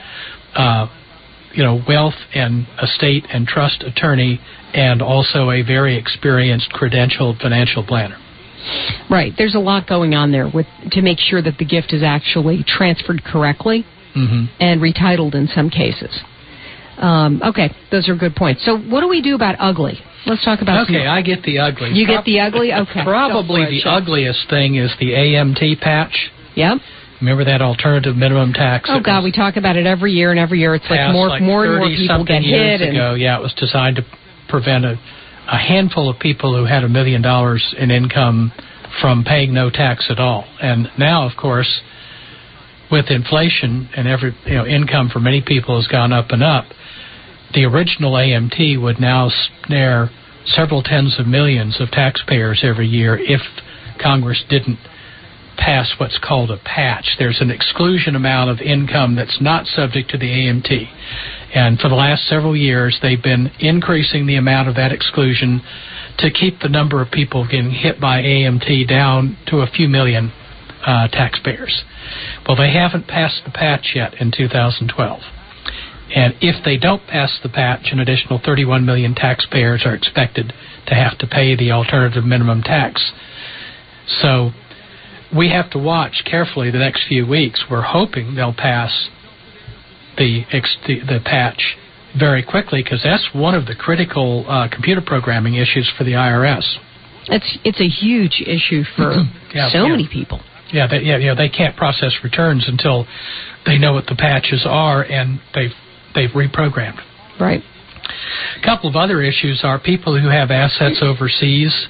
wealth and estate and trust attorney, and also a very experienced credentialed financial planner. Right. There's a lot going on there to make sure that the gift is actually transferred correctly and retitled in some cases. Okay, those are good points. So what do we do about ugly? Let's talk about I get the ugly. You get the ugly? Okay. Probably the ugliest thing is the AMT patch. Yep. Remember that alternative minimum tax? Oh, God, we talk about it every year, and every year it's like more and more people get hit. Yeah, it was designed to prevent a handful of people who had $1 million in income from paying no tax at all. And now, of course, with inflation and income for many people has gone up and up, the original AMT would now snare several tens of millions of taxpayers every year if Congress didn't pass what's called a patch. There's an exclusion amount of income that's not subject to the AMT. And for the last several years, they've been increasing the amount of that exclusion to keep the number of people getting hit by AMT down to a few million taxpayers. Well, they haven't passed the patch yet in 2012. And if they don't pass the patch, an additional 31 million taxpayers are expected to have to pay the alternative minimum tax. So we have to watch carefully the next few weeks. We're hoping they'll pass the patch very quickly, because that's one of the critical computer programming issues for the IRS. It's a huge issue for many people. Yeah, they can't process returns until they know what the patches are and they've reprogrammed. Right. A couple of other issues are people who have assets overseas.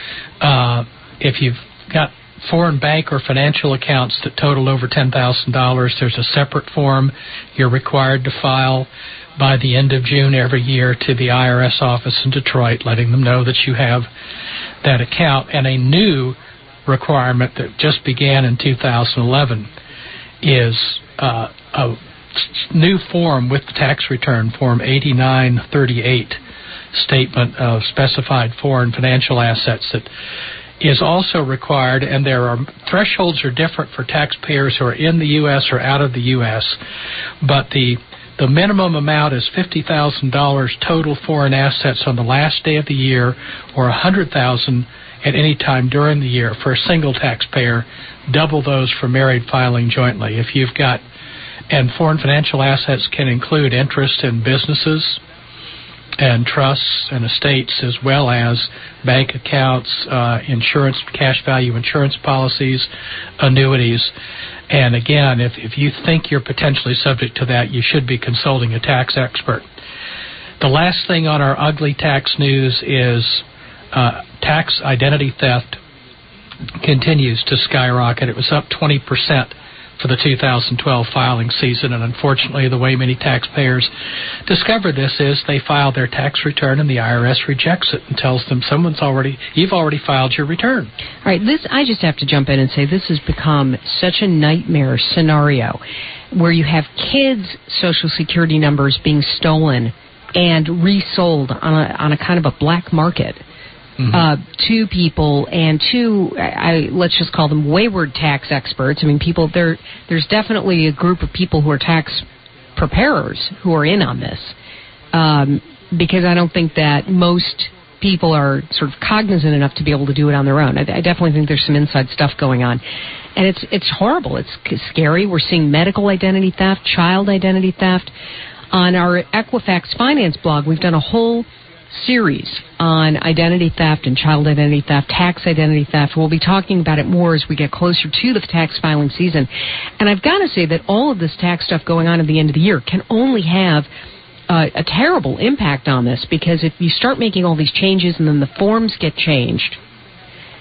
If you've got foreign bank or financial accounts that total over $10,000, there's a separate form you're required to file by the end of June every year to the IRS office in Detroit, letting them know that you have that account. And a new requirement that just began in 2011 is a new form with the tax return, Form 8938, Statement of Specified Foreign Financial Assets, that is also required, and thresholds are different for taxpayers who are in the U.S. or out of the U.S., but the minimum amount is $50,000 total foreign assets on the last day of the year, or $100,000 at any time during the year for a single taxpayer, double those for married filing jointly. If you've got, and foreign financial assets can include interest in businesses and trusts and estates, as well as bank accounts, insurance, cash value insurance policies, annuities. And again, if you think you're potentially subject to that, you should be consulting a tax expert. The last thing on our ugly tax news is tax identity theft continues to skyrocket. It was up 20% for the 2012 filing season, and unfortunately the way many taxpayers discover this is they file their tax return and the IRS rejects it and tells them you've already filed your return. All right, I just have to jump in and say this has become such a nightmare scenario where you have kids' Social Security numbers being stolen and resold on a kind of a black market. To people and to, let's just call them wayward tax experts. I mean, there's definitely a group of people who are tax preparers who are in on this, because I don't think that most people are sort of cognizant enough to be able to do it on their own. I definitely think there's some inside stuff going on. And it's horrible. It's scary. We're seeing medical identity theft, child identity theft. On our Equifax Finance blog, we've done a whole series on identity theft and child identity theft, tax identity theft. We'll be talking about it more as we get closer to the tax filing season. And I've got to say that all of this tax stuff going on at the end of the year can only have a terrible impact on this, because if you start making all these changes and then the forms get changed,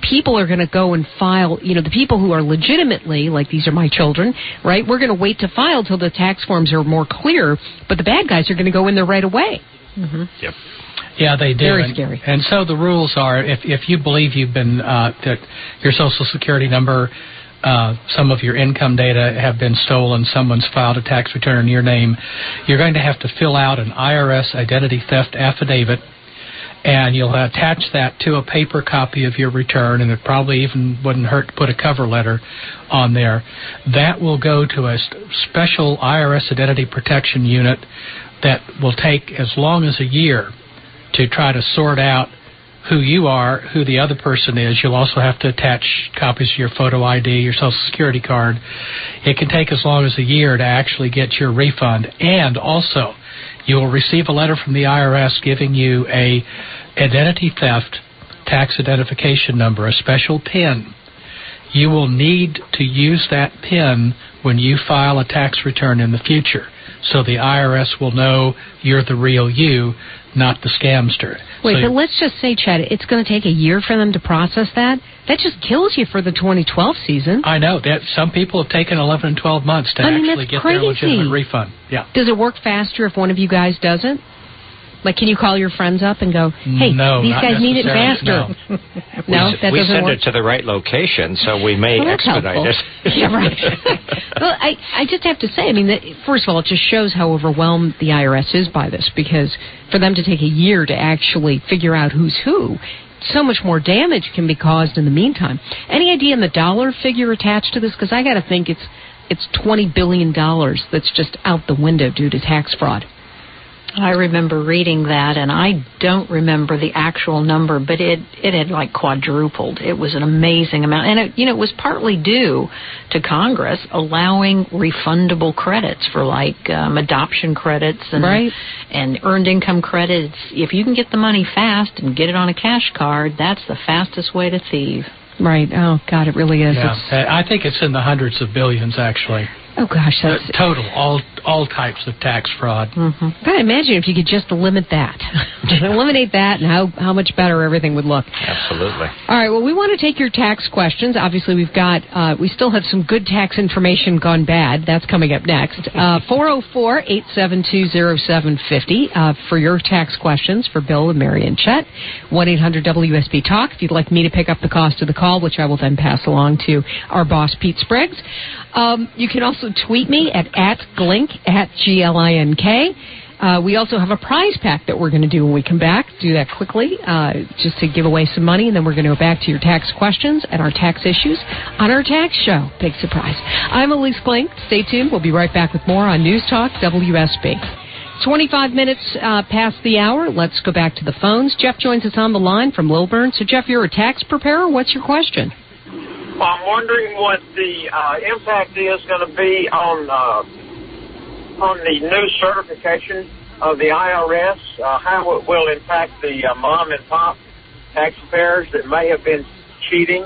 people are going to go and file, the people who are legitimately, like these are my children, right? We're going to wait to file till the tax forms are more clear, but the bad guys are going to go in there right away. Mm-hmm. Yep. Yeah, they do. Very scary. And so the rules are, if you believe you've been, that your Social Security number, some of your income data have been stolen, someone's filed a tax return in your name, you're going to have to fill out an IRS identity theft affidavit, and you'll attach that to a paper copy of your return, and it probably even wouldn't hurt to put a cover letter on there. That will go to a special IRS identity protection unit that will take as long as a year to try to sort out who you are, who the other person is. You'll also have to attach copies of your photo ID, your Social Security card. It can take as long as a year to actually get your refund. And also, you will receive a letter from the IRS giving you a identity theft tax identification number, a special PIN. You will need to use that PIN when you file a tax return in the future, so the IRS will know you're the real you, not the scamster. Wait, but let's just say, Chad, it's going to take a year for them to process that? That just kills you for the 2012 season. I know. That some people have taken 11 and 12 months to actually get their legitimate refund. Yeah. Does it work faster if one of you guys doesn't? Like, can you call your friends up and go, hey, these guys need it faster? No, that doesn't work? We send it to the right location, so we may expedite it. Yeah, right. Well, I just have to say, I mean, first of all, it just shows how overwhelmed the IRS is by this, because for them to take a year to actually figure out who's who, so much more damage can be caused in the meantime. Any idea on the dollar figure attached to this? Because I got to think it's $20 billion that's just out the window due to tax fraud. I remember reading that, and I don't remember the actual number, but it had like quadrupled. It was an amazing amount, and it was partly due to Congress allowing refundable credits for like adoption credits and earned income credits. If you can get the money fast and get it on a cash card, that's the fastest way to thieve. Right. Oh God, it really is. Yeah. I think it's in the hundreds of billions, actually. Oh gosh, that's total, all types of tax fraud. Mm-hmm. God, imagine if you could just eliminate that, and how much better everything would look. Absolutely. All right. Well, we want to take your tax questions. Obviously, we still have some good tax information gone bad. That's coming up next. 404-872-0750 for your tax questions for Bill and Mary and Chet. 1-800-WSB-TALK if you'd like me to pick up the cost of the call, which I will then pass along to our boss, Pete Spriggs. You can also tweet me at Glink, at Glink. We also have a prize pack that we're going to do when we come back. Do that quickly, just to give away some money, and then we're going to go back to your tax questions and our tax issues on our tax show. Big surprise. I'm Elise Glink. Stay tuned. We'll be right back with more on News Talk WSB. 25 minutes past the hour. Let's go back to the phones. Jeff joins us on the line from Lilburn. So, Jeff, you're a tax preparer. What's your question? I'm wondering what the impact is going to be on the new certification of the IRS, how it will impact the mom and pop taxpayers that may have been cheating.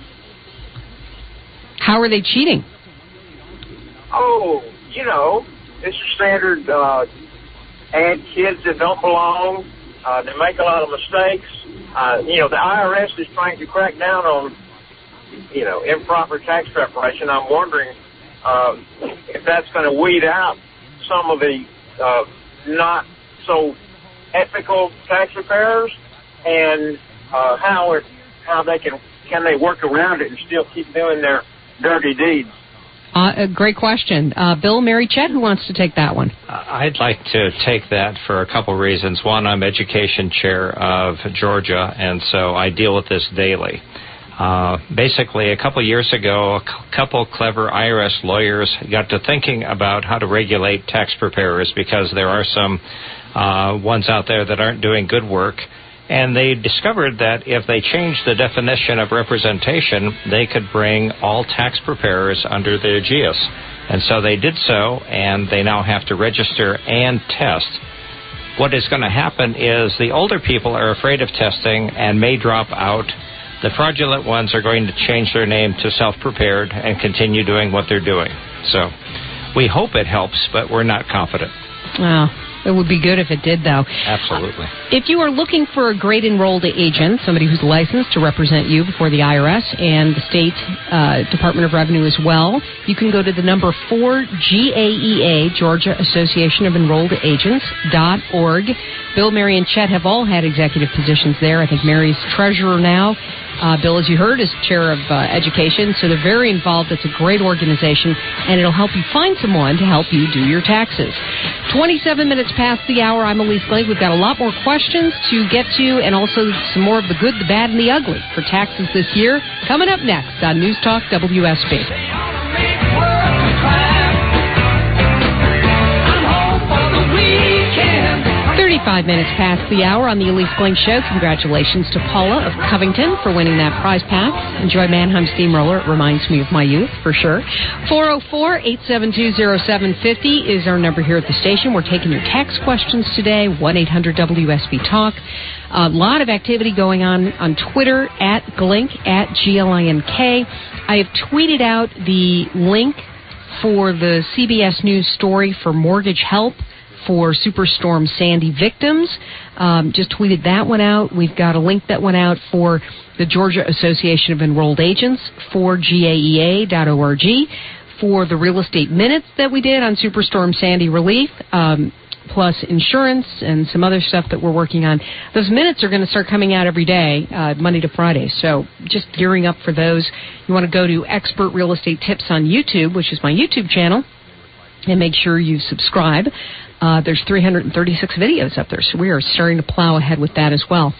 How are they cheating? Oh, it's a standard add kids that don't belong. They make a lot of mistakes. The IRS is trying to crack down on improper tax preparation. I'm wondering if that's going to weed out some of the not so ethical tax preparers, and how they can they work around it and still keep doing their dirty deeds. A great question. Bill, Mary, Chet, who wants to take that one? I'd like to take that for a couple reasons. One, I'm education chair of Georgia, and so I deal with this daily. Basically, a couple years ago, a couple clever IRS lawyers got to thinking about how to regulate tax preparers, because there are some ones out there that aren't doing good work. And they discovered that if they changed the definition of representation, they could bring all tax preparers under the aegis. And so they did so, and they now have to register and test. What is going to happen is the older people are afraid of testing and may drop out. The fraudulent ones are going to change their name to self-prepared and continue doing what they're doing. So we hope it helps, but we're not confident. Well, It would be good if it did, though. Absolutely. If you are looking for a great enrolled agent, somebody who's licensed to represent you before the IRS and the state Department of Revenue as well, you can go to the number 4 GAEA, Georgia Association of Enrolled Agents.org. Bill, Mary, and Chet have all had executive positions there. I think Mary's treasurer now. Bill, as you heard, is chair of education, so they're very involved. It's a great organization, and it'll help you find someone to help you do your taxes. 27 minutes past the hour. I'm Elise Glink. We've got a lot more questions to get to, and also some more of the good, the bad, and the ugly for taxes this year. Coming up next on News Talk WSB. 35 minutes past the hour on the Elise Glink Show. Congratulations to Paula of Covington for winning that prize pack. Enjoy Mannheim Steamroller. It reminds me of my youth, for sure. 404-872-0750 is our number here at the station. We're taking your tax questions today. 1-800-WSB-TALK. A lot of activity going on Twitter, at Glink, at GLINK. I have tweeted out the link for the CBS News story for mortgage help for Superstorm Sandy victims. Just tweeted that one out. We've got a link that went out for the Georgia Association of Enrolled Agents for GAEA.org, for the real estate minutes that we did on Superstorm Sandy relief, plus insurance and some other stuff that we're working on. Those minutes are going to start coming out every day, Monday to Friday. So just gearing up for those. You want to go to Expert Real Estate Tips on YouTube, which is my YouTube channel, and make sure you subscribe. There's 336 videos up there, so we are starting to plow ahead with that as well.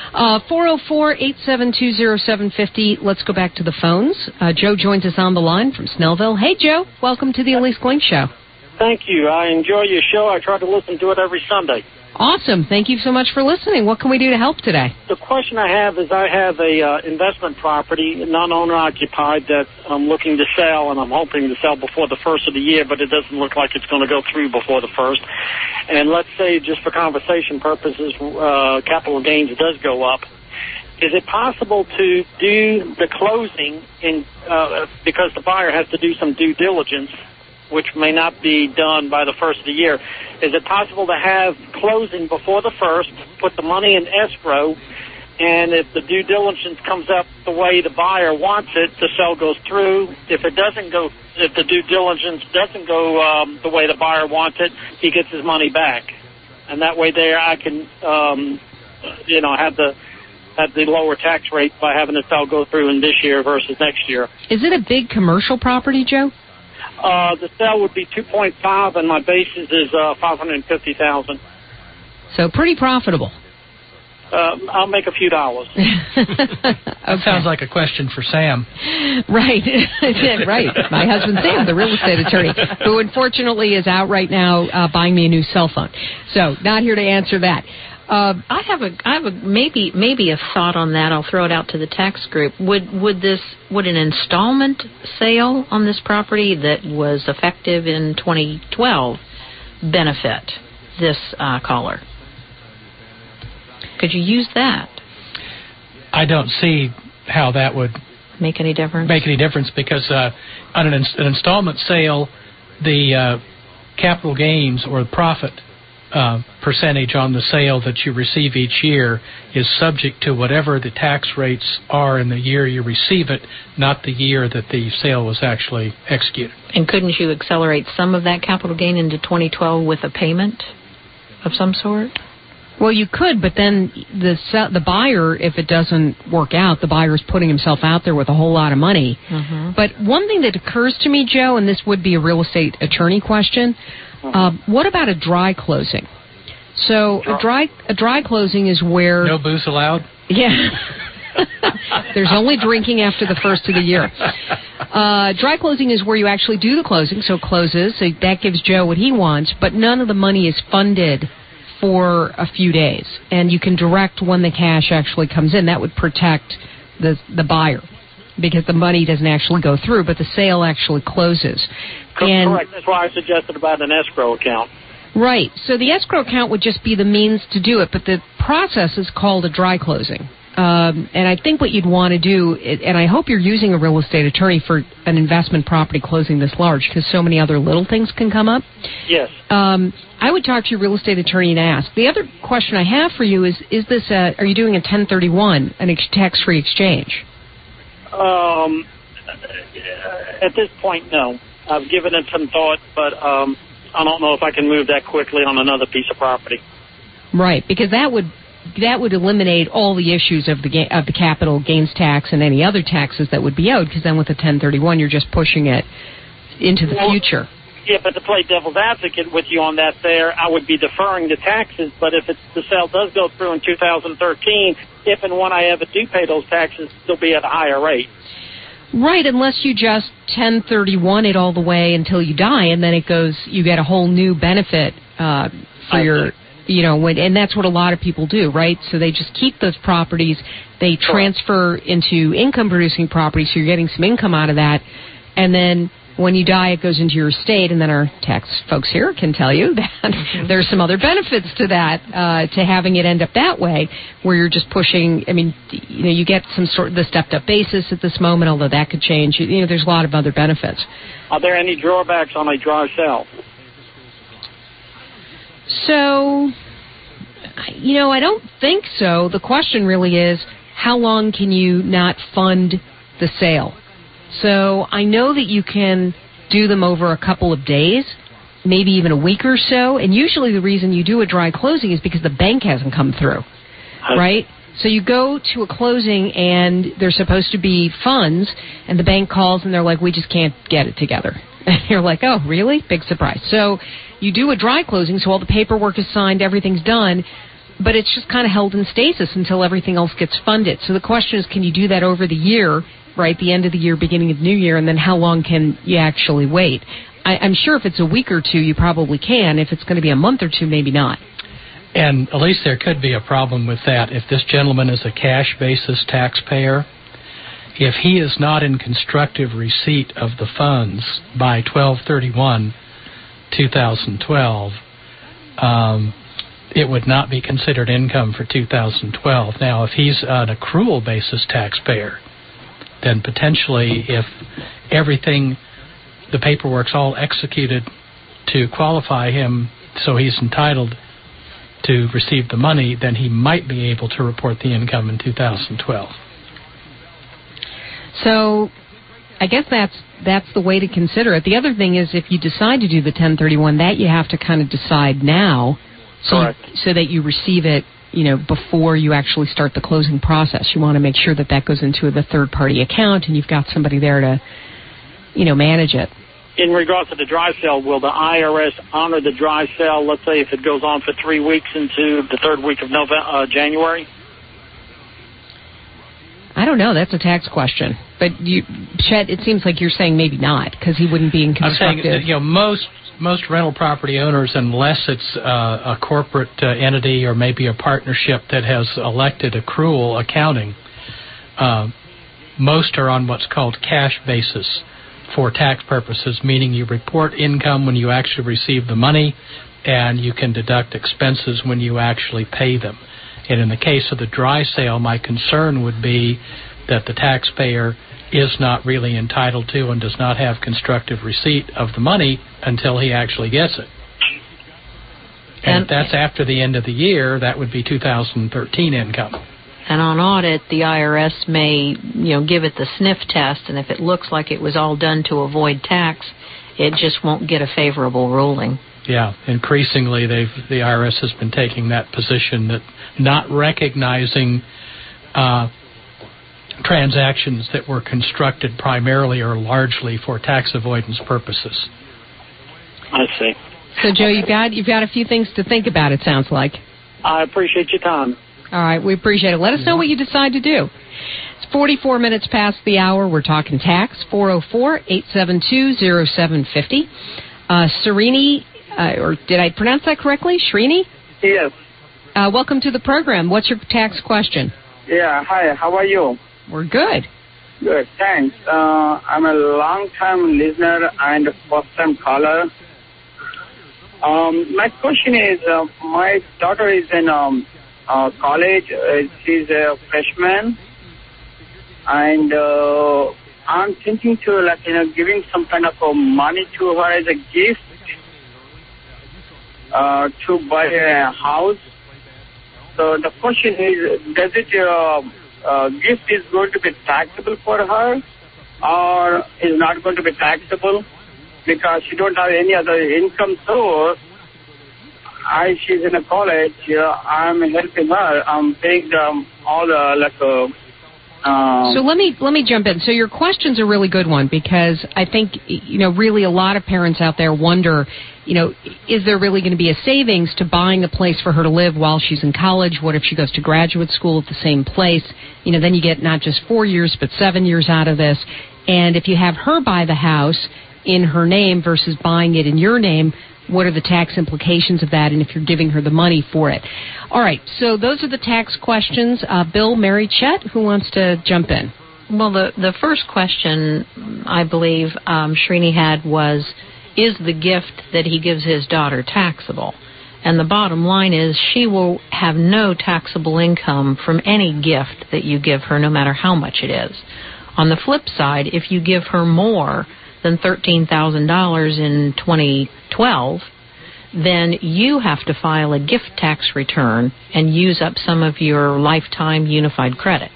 404-872-0750. Let's go back to the phones. Joe joins us on the line from Snellville. Hey, Joe. Welcome to the Elise Glink Show. Thank you. I enjoy your show. I try to listen to it every Sunday. Awesome. Thank you so much for listening. What can we do to help today? The question I have is I have a investment property, non-owner occupied, that I'm looking to sell, and I'm hoping to sell before the first of the year, but it doesn't look like it's going to go through before the first. And let's say, just for conversation purposes, capital gains does go up. Is it possible to do the closing because the buyer has to do some due diligence, which may not be done by the first of the year? Is it possible to have closing before the first, put the money in escrow, and if the due diligence comes up the way the buyer wants it, the sale goes through? If the due diligence doesn't go the way the buyer wants it, he gets his money back. And that way there I can, have the lower tax rate by having the sale go through in this year versus next year. Is it a big commercial property, Joe? The sale would be 2.5, and my basis is $550,000. So pretty profitable. I'll make a few dollars. That sounds like a question for Sam. Right. Right. My husband Sam, the real estate attorney, who unfortunately is out right now buying me a new cell phone. So not here to answer that. I have a maybe a thought on that. I'll throw it out to the tax group. Would an installment sale on this property that was effective in 2012 benefit this caller? Could you use that? I don't see how that would make any difference. Because on an installment sale, the capital gains or profit percentage on the sale that you receive each year is subject to whatever the tax rates are in the year you receive it, not the year that the sale was actually executed. And couldn't you accelerate some of that capital gain into 2012 with a payment of some sort? Well, you could, but then the buyer, if it doesn't work out, the buyer is putting himself out there with a whole lot of money. Mm-hmm. But one thing that occurs to me, Joe, and this would be a real estate attorney question, what about a dry closing? So a dry closing is where... No booze allowed? Yeah. There's only drinking after the first of the year. Dry closing is where you actually do the closing, so it closes. So that gives Joe what he wants, but none of the money is funded for a few days. And you can direct when the cash actually comes in. That would protect the buyer, because the money doesn't actually go through, but the sale actually closes. Correct. That's why I suggested about an escrow account. Right. So the escrow account would just be the means to do it, but the process is called a dry closing. And I think what you'd want to do, and I hope you're using a real estate attorney for an investment property closing this large, because so many other little things can come up. Yes. I would talk to your real estate attorney and ask. The other question I have for you is this, are you doing a 1031, an tax-free exchange? At this point, no. I've given it some thought, but I don't know if I can move that quickly on another piece of property. Right, because that would eliminate all the issues of the capital gains tax and any other taxes that would be owed, because then with the 1031, you're just pushing it into the future. Yeah, but to play devil's advocate with you on that there, I would be deferring the taxes, but if the sale does go through in 2013, if and when I ever do pay those taxes, they'll be at a higher rate. Right, unless you just 1031 it all the way until you die, and then you get a whole new benefit for your, and that's what a lot of people do, right? So they just keep those properties, they transfer into income-producing properties, so you're getting some income out of that, and then when you die, it goes into your estate, and then our tax folks here can tell you that there's some other benefits to that, to having it end up that way, where you're just pushing. I mean, you get some sort of the stepped-up basis at this moment, although that could change. There's a lot of other benefits. Are there any drawbacks on a dry sale? So, I don't think so. The question really is, how long can you not fund the sale? So I know that you can do them over a couple of days, maybe even a week or so, and usually the reason you do a dry closing is because the bank hasn't come through, right? So you go to a closing and there's supposed to be funds, and the bank calls and they're like, we just can't get it together. And you're like, oh, really? Big surprise. So you do a dry closing, so all the paperwork is signed, everything's done, but it's just kind of held in stasis until everything else gets funded. So the question is, can you do that over the year, right, the end of the year, beginning of the new year, and then how long can you actually wait? I'm sure if it's a week or two, you probably can. If it's going to be a month or two, maybe not. And at least there could be a problem with that. If this gentleman is a cash basis taxpayer, if he is not in constructive receipt of the funds by 12/31/2012, it would not be considered income for 2012. Now, if he's an accrual basis taxpayer, then potentially if the paperwork's all executed to qualify him so he's entitled to receive the money, then he might be able to report the income in 2012. So I guess that's the way to consider it. The other thing is, if you decide to do the 1031, that you have to kind of decide now so that you receive it before you actually start the closing process. You want to make sure that goes into the third-party account and you've got somebody there to, manage it. In regards to the dry sale, will the IRS honor the dry sale, let's say if it goes on for 3 weeks into the third week of January? I don't know. That's a tax question. But, Chet, it seems like you're saying maybe not, because he wouldn't be in constructive. I'm saying, most rental property owners, unless it's a corporate entity or maybe a partnership that has elected accrual accounting, most are on what's called cash basis for tax purposes, meaning you report income when you actually receive the money and you can deduct expenses when you actually pay them. And in the case of the dry sale, my concern would be that the taxpayer is not really entitled to and does not have constructive receipt of the money until he actually gets it. And if that's after the end of the year, that would be 2013 income. And on audit, the IRS may, give it the sniff test, and if it looks like it was all done to avoid tax, it just won't get a favorable ruling. Yeah, increasingly the IRS has been taking that position, that not recognizing transactions that were constructed primarily or largely for tax avoidance purposes. I see. So, Joe, you've got a few things to think about, it sounds like. I appreciate your time. All right, we appreciate it. Let us know what you decide to do. It's 44 minutes past the hour. We're talking tax, 404-872-0750. Srini, or did I pronounce that correctly? Srini? Yes. Welcome to the program. What's your tax question? Yeah, hi. How are you? We're good. Good, thanks. I'm a long-time listener and first-time caller. My question is, my daughter is in college. She's a freshman. And I'm thinking to, giving some kind of money to her as a gift to buy a house. So the question is, does it gift is going to be taxable for her or is not going to be taxable because she don't have any other income source? She's in a college. I'm helping her. I'm paying them all the so let me jump in. So your question's a really good one because I think, really a lot of parents out there wonder, is there really going to be a savings to buying a place for her to live while she's in college? What if she goes to graduate school at the same place? Then you get not just 4 years but 7 years out of this. And if you have her buy the house in her name versus buying it in your name, what are the tax implications of that, and if you're giving her the money for it? All right, so those are the tax questions. Bill, Mary, Chet, who wants to jump in? Well, the first question I believe Srini had was, is the gift that he gives his daughter taxable? And the bottom line is she will have no taxable income from any gift that you give her, no matter how much it is. On the flip side, if you give her more than $13,000 in 2012, then you have to file a gift tax return and use up some of your lifetime unified credit.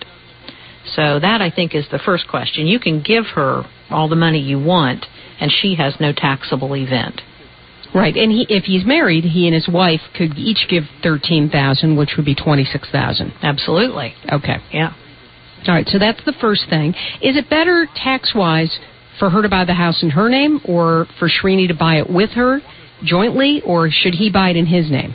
So that, I think, is the first question. You can give her all the money you want, and she has no taxable event. Right, and if he's married, he and his wife could each give $13,000, which would be $26,000. Absolutely. Okay. Yeah. All right, so that's the first thing. Is it better tax-wise for her to buy the house in her name or for Srini to buy it with her jointly, or should he buy it in his name?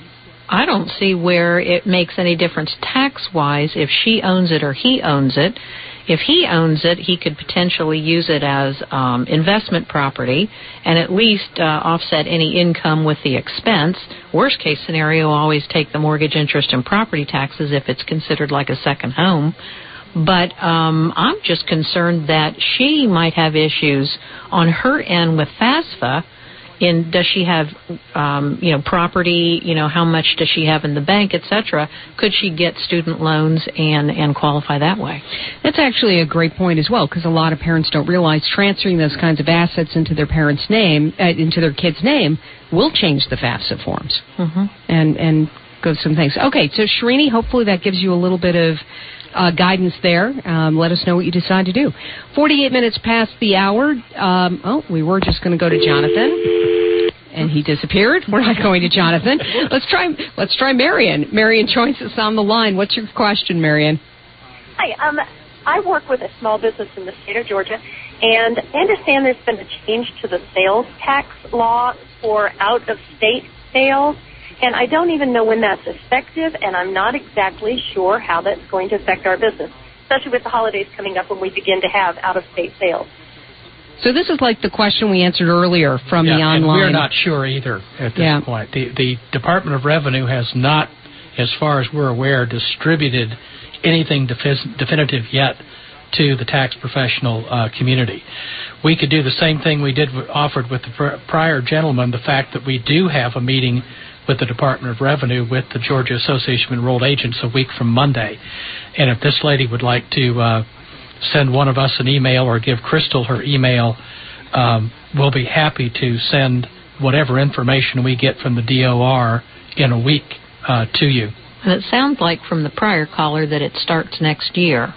I don't see where it makes any difference tax-wise if she owns it or he owns it. If he owns it, he could potentially use it as investment property and at least offset any income with the expense. Worst case scenario, always take the mortgage interest and property taxes if it's considered like a second home. But I'm just concerned that she might have issues on her end with FAFSA. Does she have, property? How much does she have in the bank, etc.? Could she get student loans and qualify that way? That's actually a great point as well, because a lot of parents don't realize transferring those kinds of assets into their parents' name, into their kid's name, will change the FAFSA forms and go some things. Okay, so Srini, hopefully that gives you a little bit of guidance there. Let us know what you decide to do. 48 minutes past the hour. We were just going to go to Jonathan, and he disappeared. We're not going to Jonathan. Let's try Marion. Marion joins us on the line. What's your question, Marion? Hi. I work with a small business in the state of Georgia, and I understand there's been a change to the sales tax law for out-of-state sales. And I don't even know when that's effective, and I'm not exactly sure how that's going to affect our business, especially with the holidays coming up when we begin to have out-of-state sales. So this is like the question we answered earlier from the online. And we're not sure either at this point. The Department of Revenue has not, as far as we're aware, distributed anything definitive yet to the tax professional community. We could do the same thing we offered with the prior gentleman, the fact that we do have a meeting with the Department of Revenue, with the Georgia Association of Enrolled Agents a week from Monday. And if this lady would like to send one of us an email or give Crystal her email, we'll be happy to send whatever information we get from the DOR in a week to you. And it sounds like from the prior caller that it starts next year.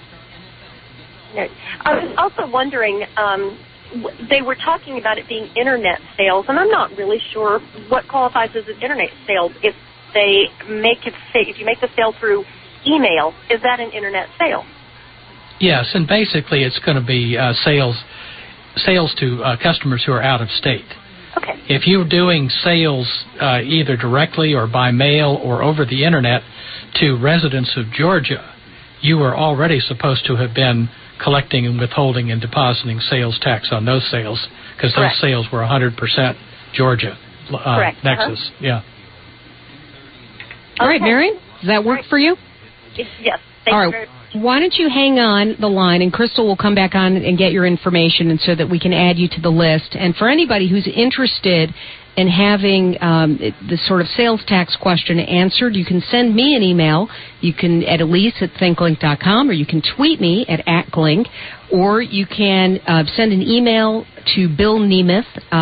I was also wondering, they were talking about it being internet sales, and I'm not really sure what qualifies as an internet sale. If you make the sale through email, is that an internet sale? Yes, and basically it's going to be sales to customers who are out of state. Okay. If you're doing sales either directly or by mail or over the internet to residents of Georgia, you are already supposed to have been collecting and withholding and depositing sales tax on those sales, because those sales were 100% Georgia nexus. Yeah. All right, Marion, does that work for you? Yes. All right. Why don't you hang on the line, and Crystal will come back on and get your information, and so that we can add you to the list. And for anybody who's interested and having the sort of sales tax question answered, you can send me an email. You can at elise@thinklink.com, or you can tweet me at @glink, or you can send an email to Bill Nemeth,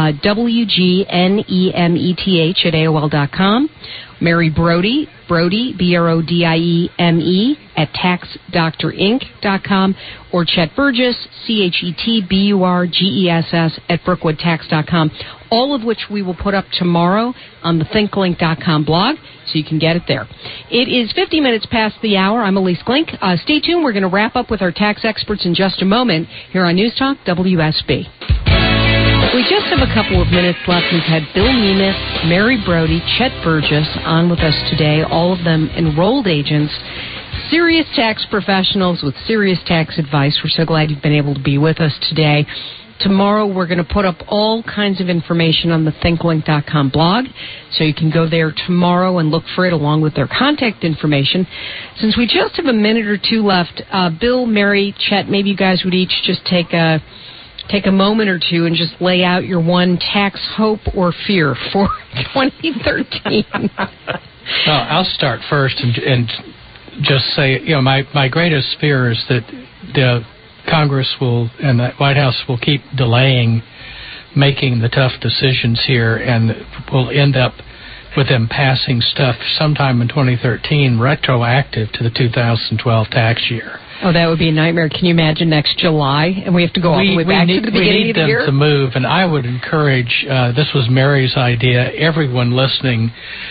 WGNEMETH at AOL.com. Mary Brody, BRODIEME, at taxdoctorinc.com, or Chet Burgess, CHETBURGESS, at brookwoodtax.com, all of which we will put up tomorrow on the thinklink.com blog, so you can get it there. It is 50 minutes past the hour. I'm Elise Glink. Stay tuned. We're going to wrap up with our tax experts in just a moment here on News Talk WSB. We just have a couple of minutes left. We've had Bill Nemeth, Mary Brody, Chet Burgess on with us today, all of them enrolled agents, serious tax professionals with serious tax advice. We're so glad you've been able to be with us today. Tomorrow we're going to put up all kinds of information on the thinklink.com blog, so you can go there tomorrow and look for it along with their contact information. Since we just have a minute or two left, Bill, Mary, Chet, maybe you guys would each just take a moment or two and just lay out your one tax hope or fear for 2013. Well, I'll start first and just say, my greatest fear is that the Congress and the White House will keep delaying making the tough decisions here, and we'll end up with them passing stuff sometime in 2013 retroactive to the 2012 tax year. Oh, that would be a nightmare. Can you imagine next July? And we have to go all the way back to the beginning of the year? We need them to move, and I would encourage, this was Mary's idea, everyone listening,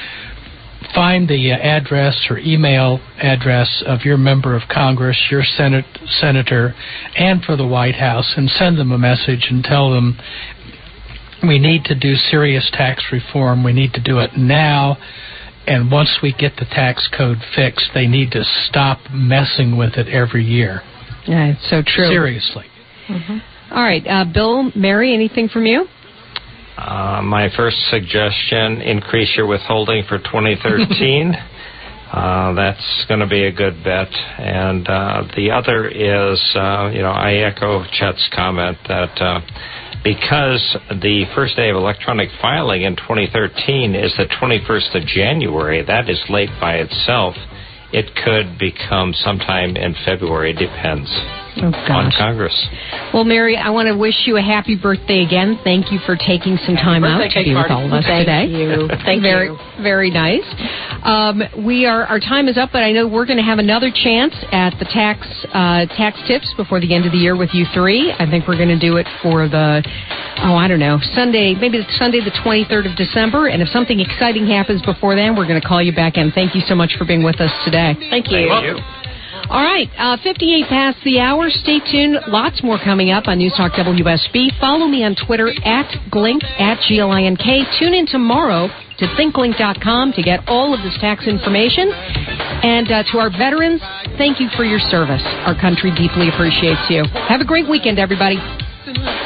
find the address or email address of your member of Congress, your senator, and for the White House, and send them a message and tell them we need to do serious tax reform. We need to do it now. And once we get the tax code fixed, they need to stop messing with it every year. Yeah, it's so true. Seriously. Mm-hmm. All right, Bill, Mary, anything from you? My first suggestion, increase your withholding for 2013. That's going to be a good bet. And the other is, I echo Chet's comment that because the first day of electronic filing in 2013 is the 21st of January, that is late by itself. It could become sometime in February. It depends on Congress. Well, Mary, I want to wish you a happy birthday again. Thank you for taking some time out to be with all of us today. Thank you. Very nice. Our time is up, but I know we're going to have another chance at the tax tips before the end of the year with you three. I think we're going to do it for Sunday, maybe Sunday the 23rd of December. And if something exciting happens before then, we're going to call you back in. Thank you so much for being with us today. Thank you. Thank you. All right, 58 past the hour. Stay tuned. Lots more coming up on News Talk WSB. Follow me on Twitter @Glink, @GLINK. Tune in tomorrow to thinklink.com to get all of this tax information. And to our veterans, thank you for your service. Our country deeply appreciates you. Have a great weekend, everybody.